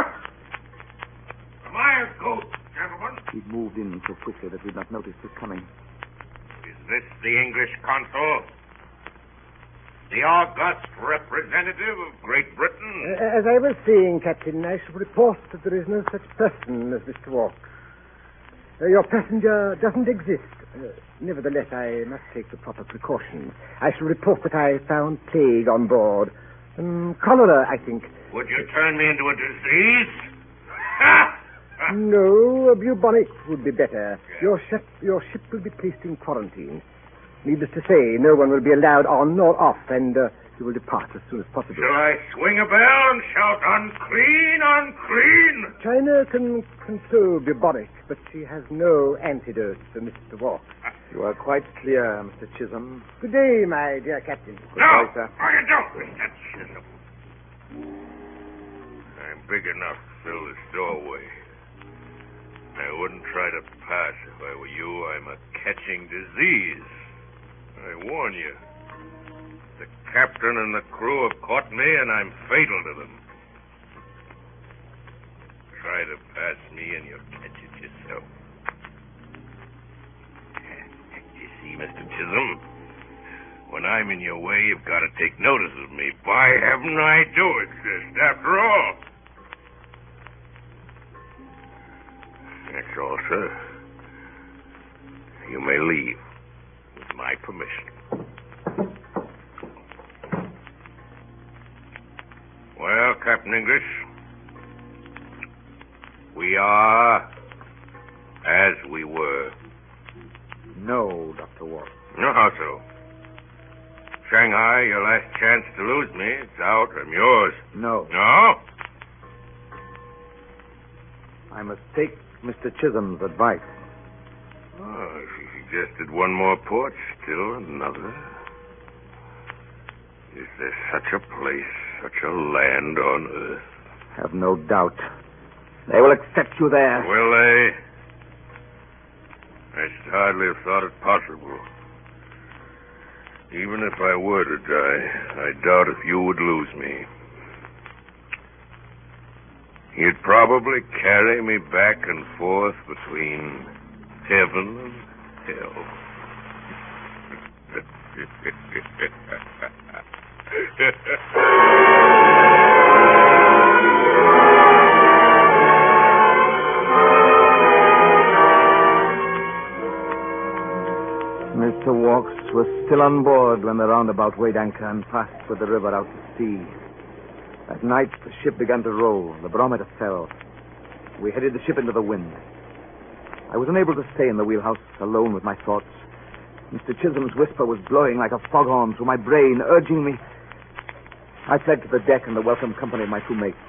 [SPEAKER 5] Am I a ghost, gentlemen?
[SPEAKER 2] He'd moved in so quickly that we'd not noticed his coming.
[SPEAKER 5] Is this the English consul? The august representative of Great Britain?
[SPEAKER 4] As I was saying, Captain, I shall report that there is no such person as Mr. Walks. Your passenger doesn't exist. Nevertheless, I must take the proper precautions. I shall report that I found plague on board. Cholera, I think.
[SPEAKER 5] Would you turn me into a disease?
[SPEAKER 4] No, bubonic would be better. Your ship will be placed in quarantine. Needless to say, no one will be allowed on nor off, and you will depart as soon as possible.
[SPEAKER 5] Shall I swing a bell and shout, unclean, unclean?
[SPEAKER 4] China can control bubonic, but she has no antidote for Mr. Walks.
[SPEAKER 2] You are quite clear, Mr. Chisholm.
[SPEAKER 4] Good day, my dear Captain.
[SPEAKER 5] No, I don't, Mr. Chisholm. I'm big enough to fill this doorway. I wouldn't try to pass if I were you. I'm a catching disease. I warn you. The captain and the crew have caught me, and I'm fatal to them. Try to pass me, and you'll catch it yourself. You see, Mr. Chisholm, when I'm in your way, you've got to take notice of me. By heaven, I do exist, after all. That's all, sir. You may leave. With my permission. Well, Captain English, we are as we were.
[SPEAKER 2] No, Dr. Walks.
[SPEAKER 5] No, how so? Shanghai, your last chance to lose me. It's out. I'm yours.
[SPEAKER 2] No.
[SPEAKER 5] No?
[SPEAKER 2] I must take Mr. Chisholm's advice.
[SPEAKER 5] Oh, she suggested one more port, still another. Is there such a place, such a land on Earth?
[SPEAKER 2] Have no doubt. They will accept you there.
[SPEAKER 5] Will they? I should hardly have thought it possible. Even if I were to die, I doubt if you would lose me. You'd probably carry me back and forth between heaven and hell.
[SPEAKER 2] Mr. Walks was still on board when the roundabout weighed anchor and passed with the river out to sea. At night, the ship began to roll. The barometer fell. We headed the ship into the wind. I was unable to stay in the wheelhouse alone with my thoughts. Mr. Chisholm's whisper was blowing like a foghorn through my brain, urging me. I fled to the deck in the welcome company of my two mates.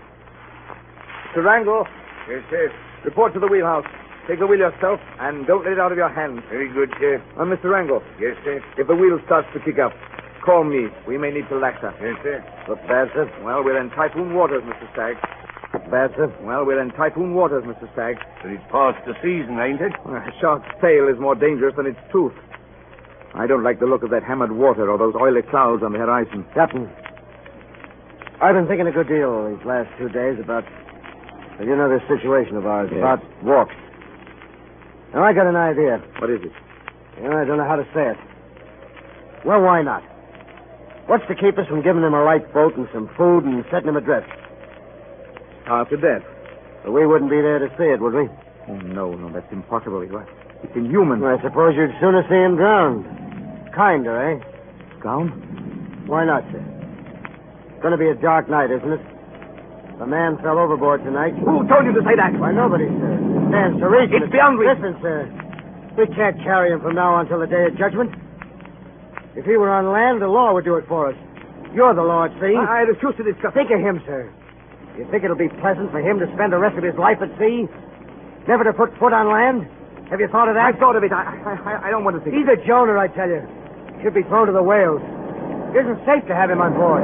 [SPEAKER 6] Mr. Wrangle,
[SPEAKER 3] Yes, sir.
[SPEAKER 6] report to the wheelhouse. Take the wheel yourself, and don't let it out of your hands.
[SPEAKER 3] Very good, sir.
[SPEAKER 6] Mr. Wrangle,
[SPEAKER 3] Yes, sir.
[SPEAKER 6] if the wheel starts to kick up, call me. We may need to laxa.
[SPEAKER 3] Yes, sir.
[SPEAKER 6] Look bad, sir? Well, we're in typhoon waters, Mr. Stagg. Bad, sir? Well, we're in typhoon waters, Mr. Stagg.
[SPEAKER 3] But it's past the season, ain't it?
[SPEAKER 6] A shark's tail is more dangerous than its tooth. I don't like the look of that hammered water or those oily clouds on the horizon.
[SPEAKER 4] Captain, I've been thinking a good deal these last 2 days about, you know, this situation of ours,
[SPEAKER 6] Yes.
[SPEAKER 4] about Walks. Now, I got an idea.
[SPEAKER 6] What is it?
[SPEAKER 4] I don't know how to say it. Well, why not? What's to keep us from giving him a light boat and some food and setting him adrift?
[SPEAKER 6] Starve to death.
[SPEAKER 4] But we wouldn't be there to see it, would we?
[SPEAKER 6] Oh, no, that's impossible. It's inhuman.
[SPEAKER 4] Well, I suppose you'd sooner see him drowned. Kinder, eh?
[SPEAKER 6] Drowned?
[SPEAKER 4] Why not, sir? It's going to be a dark night, isn't it? The man fell overboard tonight.
[SPEAKER 6] Who told you to say that?
[SPEAKER 4] Why, nobody, sir. It stands to reason.
[SPEAKER 6] It's beyond reason.
[SPEAKER 4] Listen, sir. We can't carry him from now on until the day of judgment. If he were on land, the law would do it for us. You're the law, see?
[SPEAKER 6] I refuse to discuss.
[SPEAKER 4] Think of him, sir. You think it'll be pleasant for him to spend the rest of his life at sea? Never to put foot on land? Have you thought of that?
[SPEAKER 6] I've thought of it. I don't want to think.
[SPEAKER 4] He's a Jonah, I tell you. Should be thrown to the whales. It isn't safe to have him on board.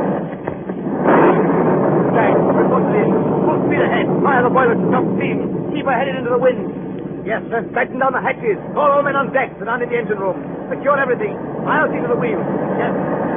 [SPEAKER 6] Stagg, report to the engine. Full speed ahead. Fire the boilers to some steam. Keep her headed into the wind. Yes, sir. Batten down the hatches. Call all men on deck. Sit down in the engine room. Secure everything. I'll see to the wheel. Yes.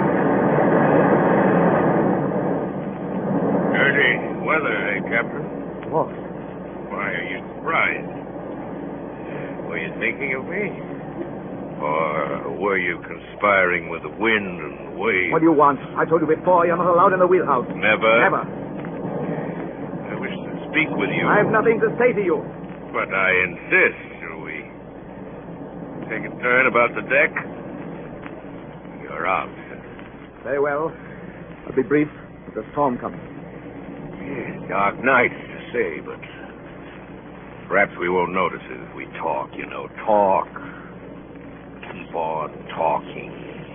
[SPEAKER 5] Dirty weather, eh, Captain?
[SPEAKER 4] What?
[SPEAKER 5] Why are you surprised? Were you thinking of me? Or were you conspiring with the wind and the waves?
[SPEAKER 6] What do you want? I told you before, you're not allowed in the wheelhouse.
[SPEAKER 5] Never?
[SPEAKER 6] Never.
[SPEAKER 5] I wish to speak with you.
[SPEAKER 6] I have nothing to say to you.
[SPEAKER 5] But I insist. Shall we take a turn about the deck? You're out.
[SPEAKER 6] Very well. I'll be brief. There's a storm coming.
[SPEAKER 5] Yes, dark nights to say, but perhaps we won't notice it if we talk, you know. Talk. Keep on talking.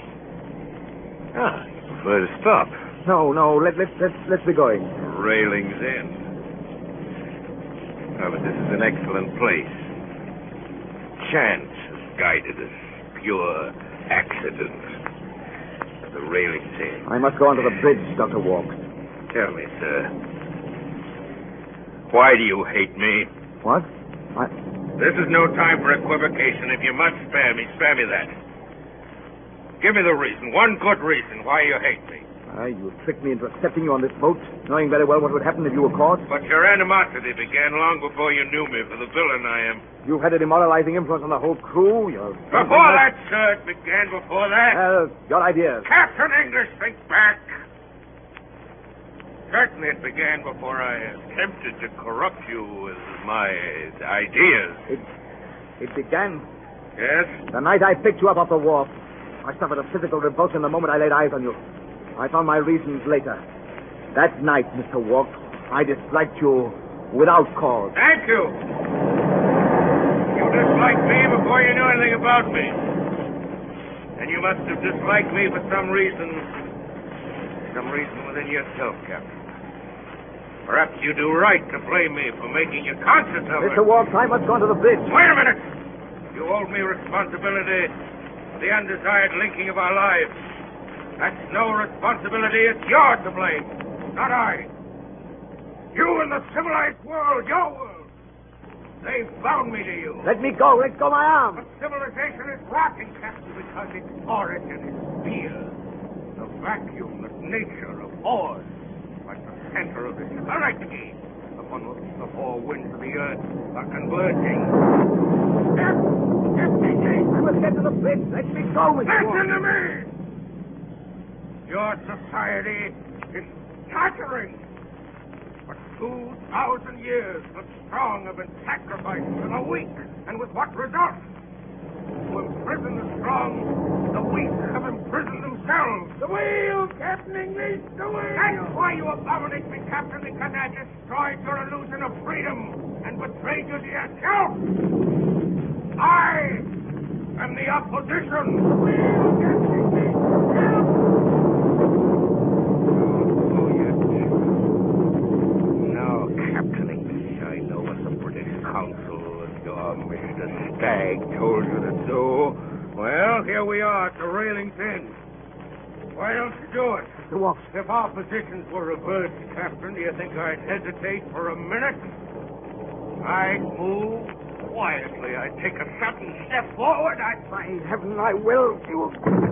[SPEAKER 5] You prefer to stop.
[SPEAKER 6] No. Let's be going.
[SPEAKER 5] Railings in. Oh, but this is an excellent place. Chance has guided us. Pure accident. The railings in.
[SPEAKER 6] I must go onto the bridge, Dr. Walks.
[SPEAKER 5] Tell me, sir. Why do you hate me?
[SPEAKER 6] What?
[SPEAKER 5] This is no time for equivocation. If you must spare me that. Give me the reason, one good reason why you hate me.
[SPEAKER 6] You tricked me into accepting you on this boat, knowing very well what would happen if you were caught.
[SPEAKER 5] But your animosity began long before you knew me for the villain I am.
[SPEAKER 6] You've had a demoralizing influence on the whole crew.
[SPEAKER 5] Before that, sir, it began before that.
[SPEAKER 6] Your ideas.
[SPEAKER 5] Captain English, think back. Certainly it began before I attempted to corrupt you with my ideas.
[SPEAKER 6] It began...
[SPEAKER 5] Yes?
[SPEAKER 6] The night I picked you up off the wharf. I suffered a physical revulsion the moment I laid eyes on you. I found my reasons later. That night, Mr. Walks, I disliked you without cause.
[SPEAKER 5] Thank you. You disliked me before you knew anything about me. And you must have disliked me for some reason within yourself, Captain. Perhaps you do right to blame me for making you conscious of it.
[SPEAKER 6] Mr. Walks, I must go to the bridge.
[SPEAKER 5] Wait a minute. You hold me responsibility for the undesired linking of our lives. That's no responsibility. It's yours to blame, not I. You and the civilized world, your world, they bound me to you.
[SPEAKER 6] Let me go. Let go my arm.
[SPEAKER 5] But civilization is rotting, Captain, because its origin is fear. The vacuum that nature abhors, like the center of this hurricane, upon which the four winds of the earth are converging. Step!
[SPEAKER 6] I must get to the bridge. Let me go, Mr.
[SPEAKER 5] Listen to me! Your society is tottering. For 2,000 years, the strong have been sacrificed to the weak. And with what result? To imprison the strong, the weak have imprisoned themselves. The wheel, Captain English, the wheel! That's why you abominate me, Captain, because I destroyed your illusion of freedom and betrayed you to yourself. I am the opposition. The wheel, Captain English, help! Mr. Stagg told you to do. Well, here we are at the railing's end. Why don't you do it?
[SPEAKER 6] To walk.
[SPEAKER 5] If our positions were reversed, Captain, do you think I'd hesitate for a minute? I'd move quietly. I'd take a sudden step forward.
[SPEAKER 6] By heaven, I will. You...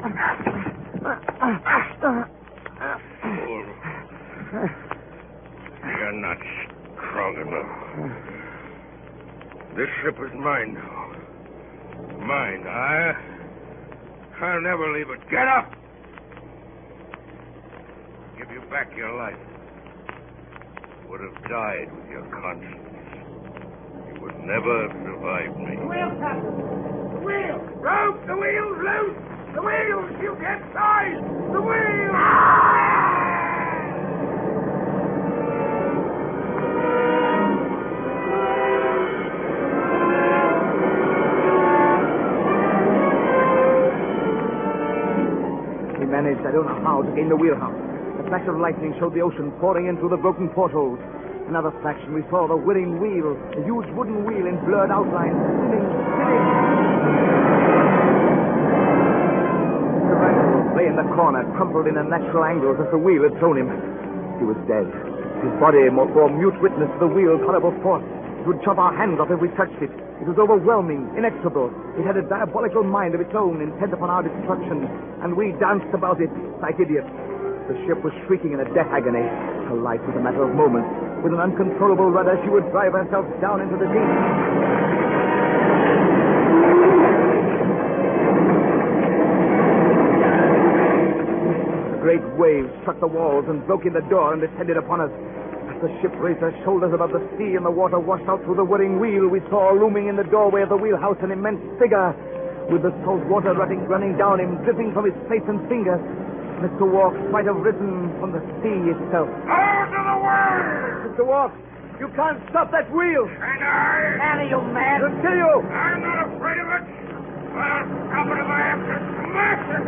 [SPEAKER 5] You're not strong enough. This ship is mine now. Mine. I'll never leave it. Get up! Give you back your life. You would have died with your conscience. You would never have survived me.
[SPEAKER 6] The wheel, Captain! The wheel!
[SPEAKER 5] Rope! The wheel's loose! The wheels! You get size! The wheel!
[SPEAKER 6] Managed, I don't know how, to gain the wheelhouse. A flash of lightning showed the ocean pouring in through the broken portholes. Another flash, and we saw the whirring wheel, a huge wooden wheel in blurred outline, spinning. The rhino lay in the corner, crumpled in unnatural angles as the wheel had thrown him. He was dead. His body bore mute witness to the wheel's horrible force. It would chop our hands off if we touched it. It was overwhelming, inexorable. It had a diabolical mind of its own, intent upon our destruction, and we danced about it like idiots. The ship was shrieking in a death agony. Her life was a matter of moments. With an uncontrollable rudder, she would drive herself down into the deep. The great waves struck the walls and broke in the door and descended upon us. The ship raised her shoulders above the sea, and the water washed out through the whirring wheel. We saw looming in the doorway of the wheelhouse an immense figure, with the salt water running down him, dripping from his face and fingers. Mr. Walks might have risen from the sea itself.
[SPEAKER 5] Out of the way!
[SPEAKER 6] Mr. Walks, you can't stop that wheel.
[SPEAKER 5] And I...
[SPEAKER 6] Annie, you man! It'll kill you!
[SPEAKER 5] I'm not afraid of it. I'll stop it if I have to smash it.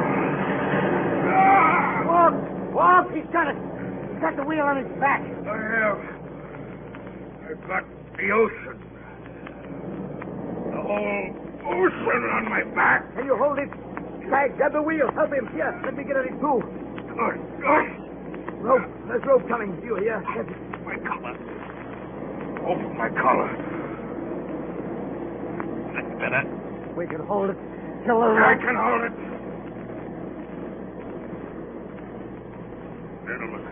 [SPEAKER 6] Walks, he's got it. Got the wheel on his back.
[SPEAKER 5] I have. I've got the ocean. The whole ocean on my back.
[SPEAKER 6] Can you hold it? Stagg, grab the wheel. Help him. Here, let me get at it too.
[SPEAKER 5] Good.
[SPEAKER 6] Rope. There's rope coming. You here? Get it.
[SPEAKER 5] My collar. Oh, my collar. That's better.
[SPEAKER 6] We can hold it. Till the
[SPEAKER 5] I can hold it. Gentlemen.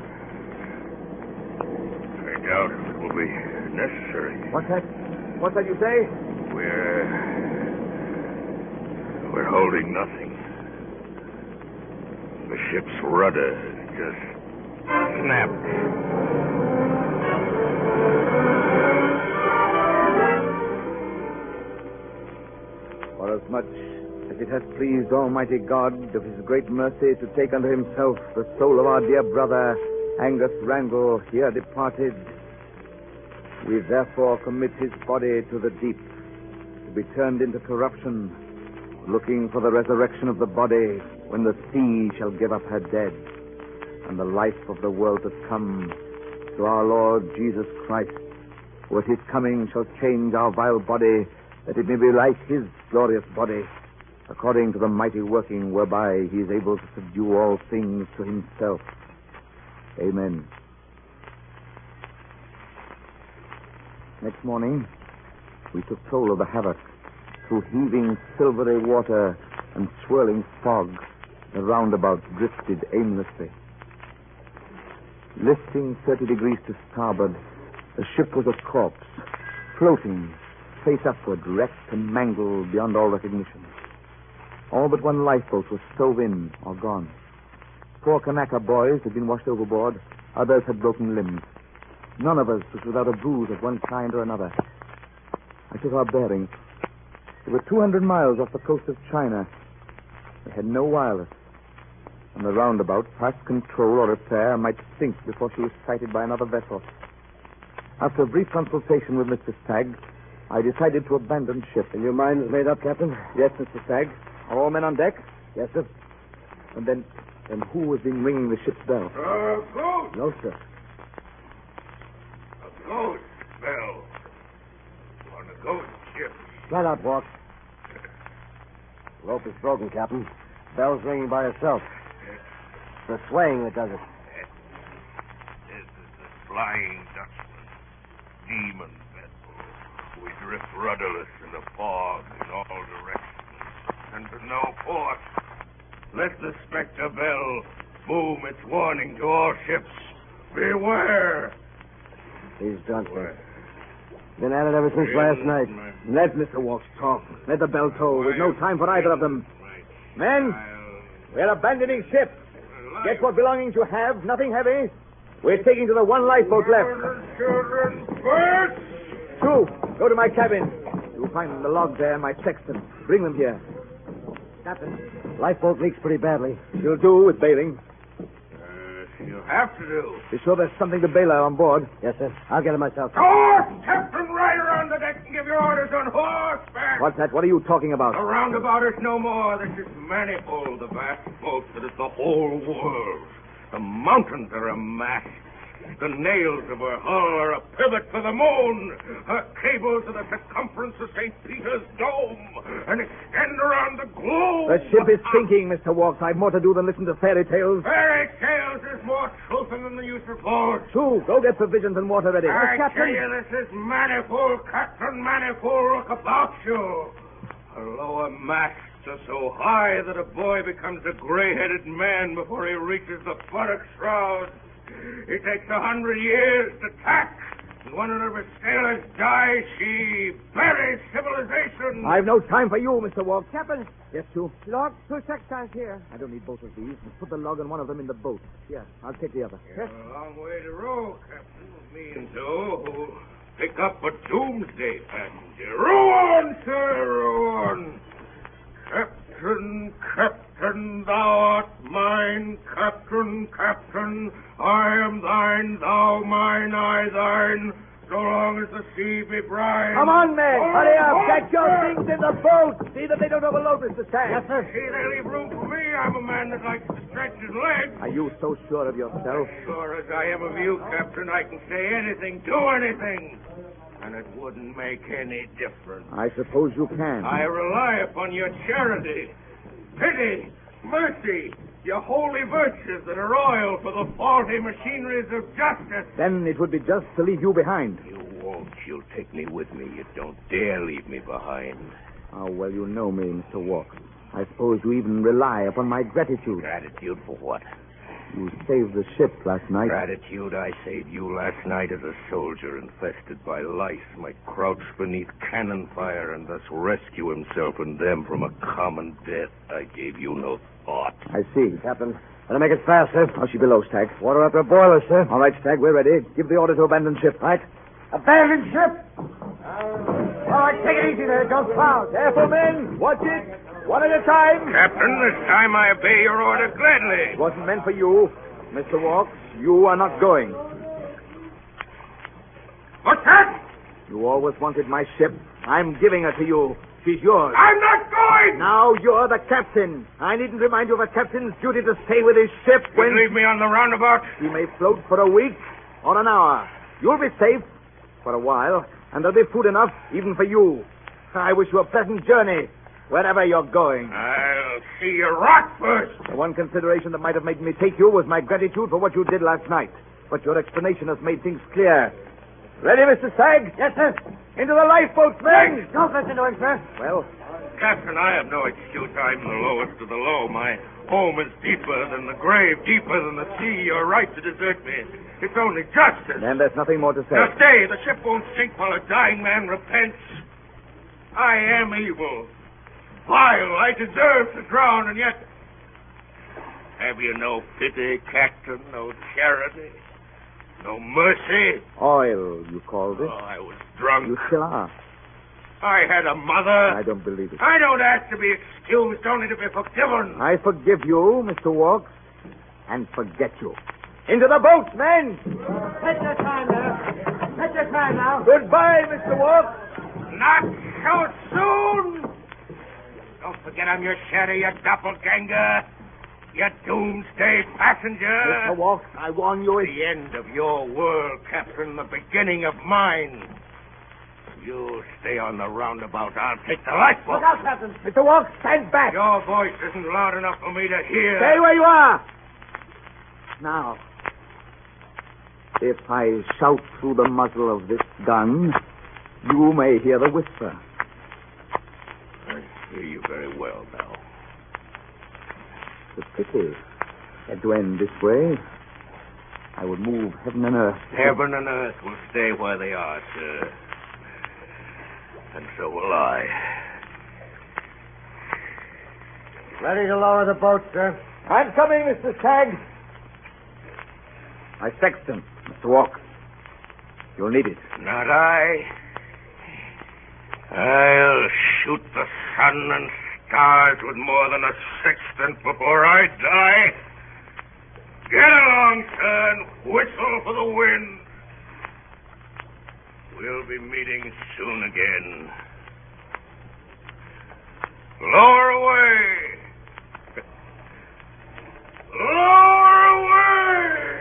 [SPEAKER 5] I doubt if it will be necessary.
[SPEAKER 6] What's that? What's that you say?
[SPEAKER 5] We're holding nothing. The ship's rudder just snapped.
[SPEAKER 6] Forasmuch as it has pleased Almighty God of his great mercy to take unto himself the soul of our dear brother Angus Randall, here departed, we therefore commit his body to the deep, to be turned into corruption, looking for the resurrection of the body when the sea shall give up her dead, and the life of the world to come to our Lord Jesus Christ, who at his coming shall change our vile body that it may be like his glorious body, according to the mighty working whereby he is able to subdue all things to himself. Amen. Next morning, we took toll of the havoc. Through heaving silvery water and swirling fog, the roundabout drifted aimlessly. Lifting 30 degrees to starboard, the ship was a corpse, floating, face upward, wrecked and mangled beyond all recognition. All but one lifeboat was stove in or gone. 4 Kanaka boys had been washed overboard. Others had broken limbs. None of us was without a bruise of one kind or another. I took our bearings. We were 200 miles off the coast of China. We had no wireless. And the roundabout, past control or repair, might sink before she was sighted by another vessel. After a brief consultation with Mr. Stagg, I decided to abandon ship.
[SPEAKER 4] And your mind is made up, Captain?
[SPEAKER 6] Yes, Mr. Stagg. Are all men on deck?
[SPEAKER 4] Yes, sir.
[SPEAKER 6] And then who has been ringing the ship's bell?
[SPEAKER 5] Ghost!
[SPEAKER 4] No, sir.
[SPEAKER 5] A ghost bell. On a ghost ship.
[SPEAKER 4] Flat out, Walk. Rope is broken, Captain. Bell's ringing by herself. It's the swaying that does it.
[SPEAKER 5] This is the Flying Dutchman. Demon vessel. We drift rudderless in the fog in all directions. And to no port. Let the spectre bell boom its warning to all ships. Beware!
[SPEAKER 4] He's drunk, sir. Been at it ever since last night.
[SPEAKER 6] Let Mr. Walks talk. Let the bell toll. There's no time for either of them. Men, we're abandoning ship. Get what belongings you have, nothing heavy. We're taking to the one lifeboat left.
[SPEAKER 5] Children, first!
[SPEAKER 6] Sue, go to my cabin. You'll find the log there and my sextant. Bring them here.
[SPEAKER 4] Captain, lifeboat leaks pretty badly.
[SPEAKER 6] You'll do with bailing.
[SPEAKER 5] You have to do.
[SPEAKER 6] Be sure there's something to bail out on board.
[SPEAKER 4] Yes, sir. I'll get it myself.
[SPEAKER 5] Horse! Captain, ride around the deck and give your orders on horseback.
[SPEAKER 6] What's that? What are you talking about?
[SPEAKER 5] The roundabout is no more. This is Manifold, the vast boat that is the whole world. The mountains are a mast. The nails of her hull are a pivot for the moon. Her cables are the circumference of St. Peter's Dome and extend around the globe.
[SPEAKER 6] The ship is sinking, Mr. Walks. I've more to do than listen to fairy tales.
[SPEAKER 5] Fairy tales is more truth than the use of boats.
[SPEAKER 6] Sue, go get provisions and water ready.
[SPEAKER 5] I tell you, this is Manifold, Captain Manifold. Look about you. Her lower masts are so high that a boy becomes a gray-headed man before he reaches the buttock shroud. It takes 100 years to tack, and when one of her sailors dies, she buries civilization.
[SPEAKER 6] I've no time for you, Mr. Walks.
[SPEAKER 4] Captain,
[SPEAKER 6] Yes, Sue?
[SPEAKER 4] log 2 sextants here.
[SPEAKER 6] I don't need both of these. Put the log on one of them in the boat. Here, I'll take the other.
[SPEAKER 5] You've a long way to row, Captain. Me and Joe who'll pick up a doomsday passenger. Row on, sir, row on. Captain, Captain, thou art mine. Captain, Captain, I am thine, thou mine, I thine. So long as the sea be brine.
[SPEAKER 6] Come on, men.
[SPEAKER 5] Oh,
[SPEAKER 6] Hurry up.
[SPEAKER 5] oh,
[SPEAKER 6] Get your
[SPEAKER 5] sir.
[SPEAKER 6] things in the boat. See that they don't overload, Mr. Stagg.
[SPEAKER 4] Yes, sir.
[SPEAKER 5] See, they leave room for me. I'm a man that likes to stretch his legs.
[SPEAKER 6] Are you so sure of yourself?
[SPEAKER 5] Sure as I am of you, Captain, I can say anything, do anything. And it wouldn't make any difference.
[SPEAKER 6] I suppose you can.
[SPEAKER 5] I rely upon your charity, pity, mercy, your holy virtues that are oil for the faulty machineries of justice.
[SPEAKER 6] Then it would be just to leave you behind.
[SPEAKER 5] You won't. You'll take me with me. You don't dare leave me behind.
[SPEAKER 6] How well you know me, Mr. Walks. I suppose you even rely upon my gratitude.
[SPEAKER 5] Gratitude for what?
[SPEAKER 6] You saved the ship last night.
[SPEAKER 5] Gratitude I saved you last night as a soldier infested by lice might crouch beneath cannon fire and thus rescue himself and them from a common death. I gave you no thought.
[SPEAKER 6] I see.
[SPEAKER 4] Captain, better make it fast, sir.
[SPEAKER 6] How's she below, Stagg?
[SPEAKER 4] Water up her boiler, sir.
[SPEAKER 6] All right, Stagg, we're ready. Give the order to abandon ship.
[SPEAKER 4] Right. Abandon ship! All right, take it easy there. Don't crowd.
[SPEAKER 6] Careful, men. Watch it. One at a time.
[SPEAKER 5] Captain, this time I obey your order gladly.
[SPEAKER 6] It wasn't meant for you. Mr. Walks, you are not going.
[SPEAKER 5] What's that?
[SPEAKER 6] You always wanted my ship. I'm giving her to you. She's yours.
[SPEAKER 5] I'm not going!
[SPEAKER 6] Now you're the captain. I needn't remind you of a captain's duty to stay with his ship
[SPEAKER 5] You
[SPEAKER 6] when
[SPEAKER 5] leave me on the roundabout?
[SPEAKER 6] he may float for a week or an hour. You'll be safe for a while, and there'll be food enough even for you. I wish you a pleasant journey, wherever you're going.
[SPEAKER 5] I'll see you rot first.
[SPEAKER 6] The one consideration that might have made me take you was my gratitude for what you did last night. But your explanation has made things clear. Ready, Mr. Stagg?
[SPEAKER 4] Yes, sir.
[SPEAKER 6] Into the lifeboats, men!
[SPEAKER 4] Don't listen to him, sir.
[SPEAKER 6] Well,
[SPEAKER 5] Captain, I have no excuse. I'm the lowest of the low. My home is deeper than the grave, deeper than the sea. You're right to desert me. It's only justice.
[SPEAKER 6] then there's nothing more to say.
[SPEAKER 5] Now stay. The ship won't sink while a dying man repents. I am evil. Vile. I deserve to drown, and yet... Have you no pity, Captain? No charity? No mercy?
[SPEAKER 6] Oil, you called it.
[SPEAKER 5] Oh, I was drunk.
[SPEAKER 6] You still are.
[SPEAKER 5] I had a mother.
[SPEAKER 6] I don't believe it.
[SPEAKER 5] I don't ask to be excused, only to be forgiven.
[SPEAKER 6] I forgive you, Mr. Walks, and forget you. Into the boats, men!
[SPEAKER 4] Take your time now. Take your time now.
[SPEAKER 6] Goodbye, Mr. Walks.
[SPEAKER 5] Not so soon. Don't forget I'm your shadow, you doppelganger. You doomsday passenger.
[SPEAKER 6] Mr. Walks, I warn you,
[SPEAKER 5] The end of your world, Captain, the beginning of mine. You stay on the roundabout. I'll take the lifeboat.
[SPEAKER 4] Look out, Captain.
[SPEAKER 6] Mr. Walks, stand back.
[SPEAKER 5] Your voice isn't loud enough for me to hear.
[SPEAKER 6] Stay where you are. Now, if I shout through the muzzle of this gun, you may hear the whisper.
[SPEAKER 5] I hear you very well now.
[SPEAKER 6] It's a pity had to end this way. I would move heaven and earth.
[SPEAKER 5] Heaven and earth will stay where they are, sir. And so will I.
[SPEAKER 4] Ready to lower the boat, sir.
[SPEAKER 6] I'm coming, Mr. Stagg. My sextant, Mr. Walks. You'll need it.
[SPEAKER 5] Not I. I'll shoot the sun and stars with more than a sextant before I die. Get along, sir, and whistle for the wind. We'll be meeting soon again. Lower away. Lower away.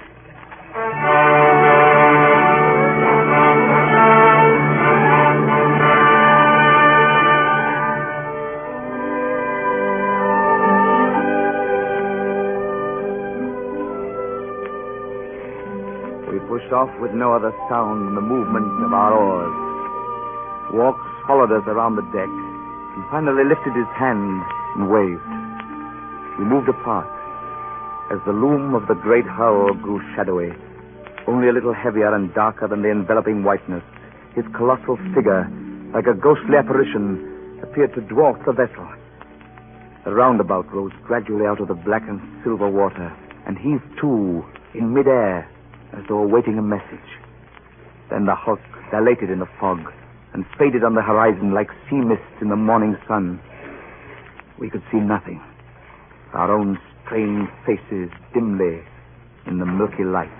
[SPEAKER 6] We pushed off with no other sound than the movement of our oars. Walks followed us around the deck and finally lifted his hand and waved. We moved apart as the loom of the great hull grew shadowy, only a little heavier and darker than the enveloping whiteness. His colossal figure, like a ghostly apparition, appeared to dwarf the vessel. The roundabout rose gradually out of the black and silver water, and heaved too, in midair, as though awaiting a message. Then the hulk dilated in the fog and faded on the horizon like sea mist in the morning sun. We could see nothing. Our own strange faces dimly in the milky light.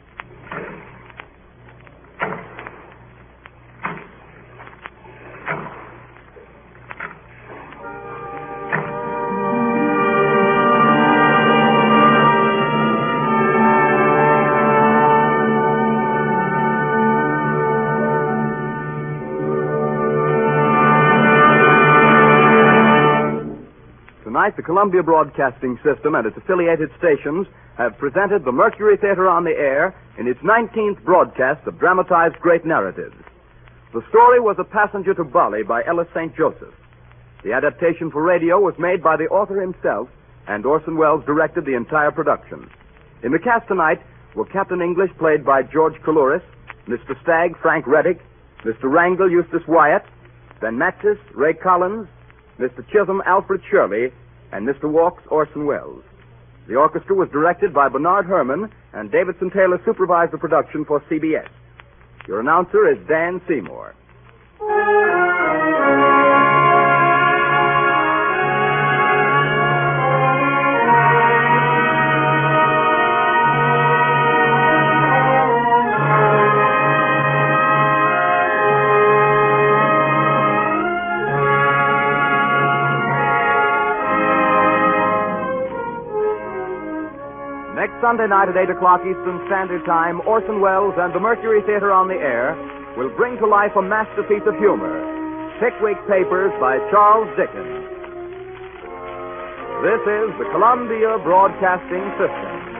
[SPEAKER 6] Tonight, the Columbia Broadcasting System and its affiliated stations have presented the Mercury Theater on the Air in its 19th broadcast of dramatized great narratives. The story was A Passenger to Bali by Ellis St. Joseph. The adaptation for radio was made by the author himself, and Orson Welles directed the entire production. In the cast tonight were Captain English, played by George Coulouris, Mr. Stagg, Frank Reddick, Mr. Wrangle, Eustace Wyatt, Ben Mattis, Ray Collins, Mr. Chisholm, Alfred Shirley, and Mr. Walks, Orson Welles. The orchestra was directed by Bernard Herrmann, and Davidson Taylor supervised the production for CBS. Your announcer is Dan Seymour. Next Sunday night at 8 o'clock Eastern Standard Time, Orson Welles and the Mercury Theater on the Air will bring to life a masterpiece of humor,
[SPEAKER 1] Pickwick Papers by Charles Dickens. This is the Columbia Broadcasting System.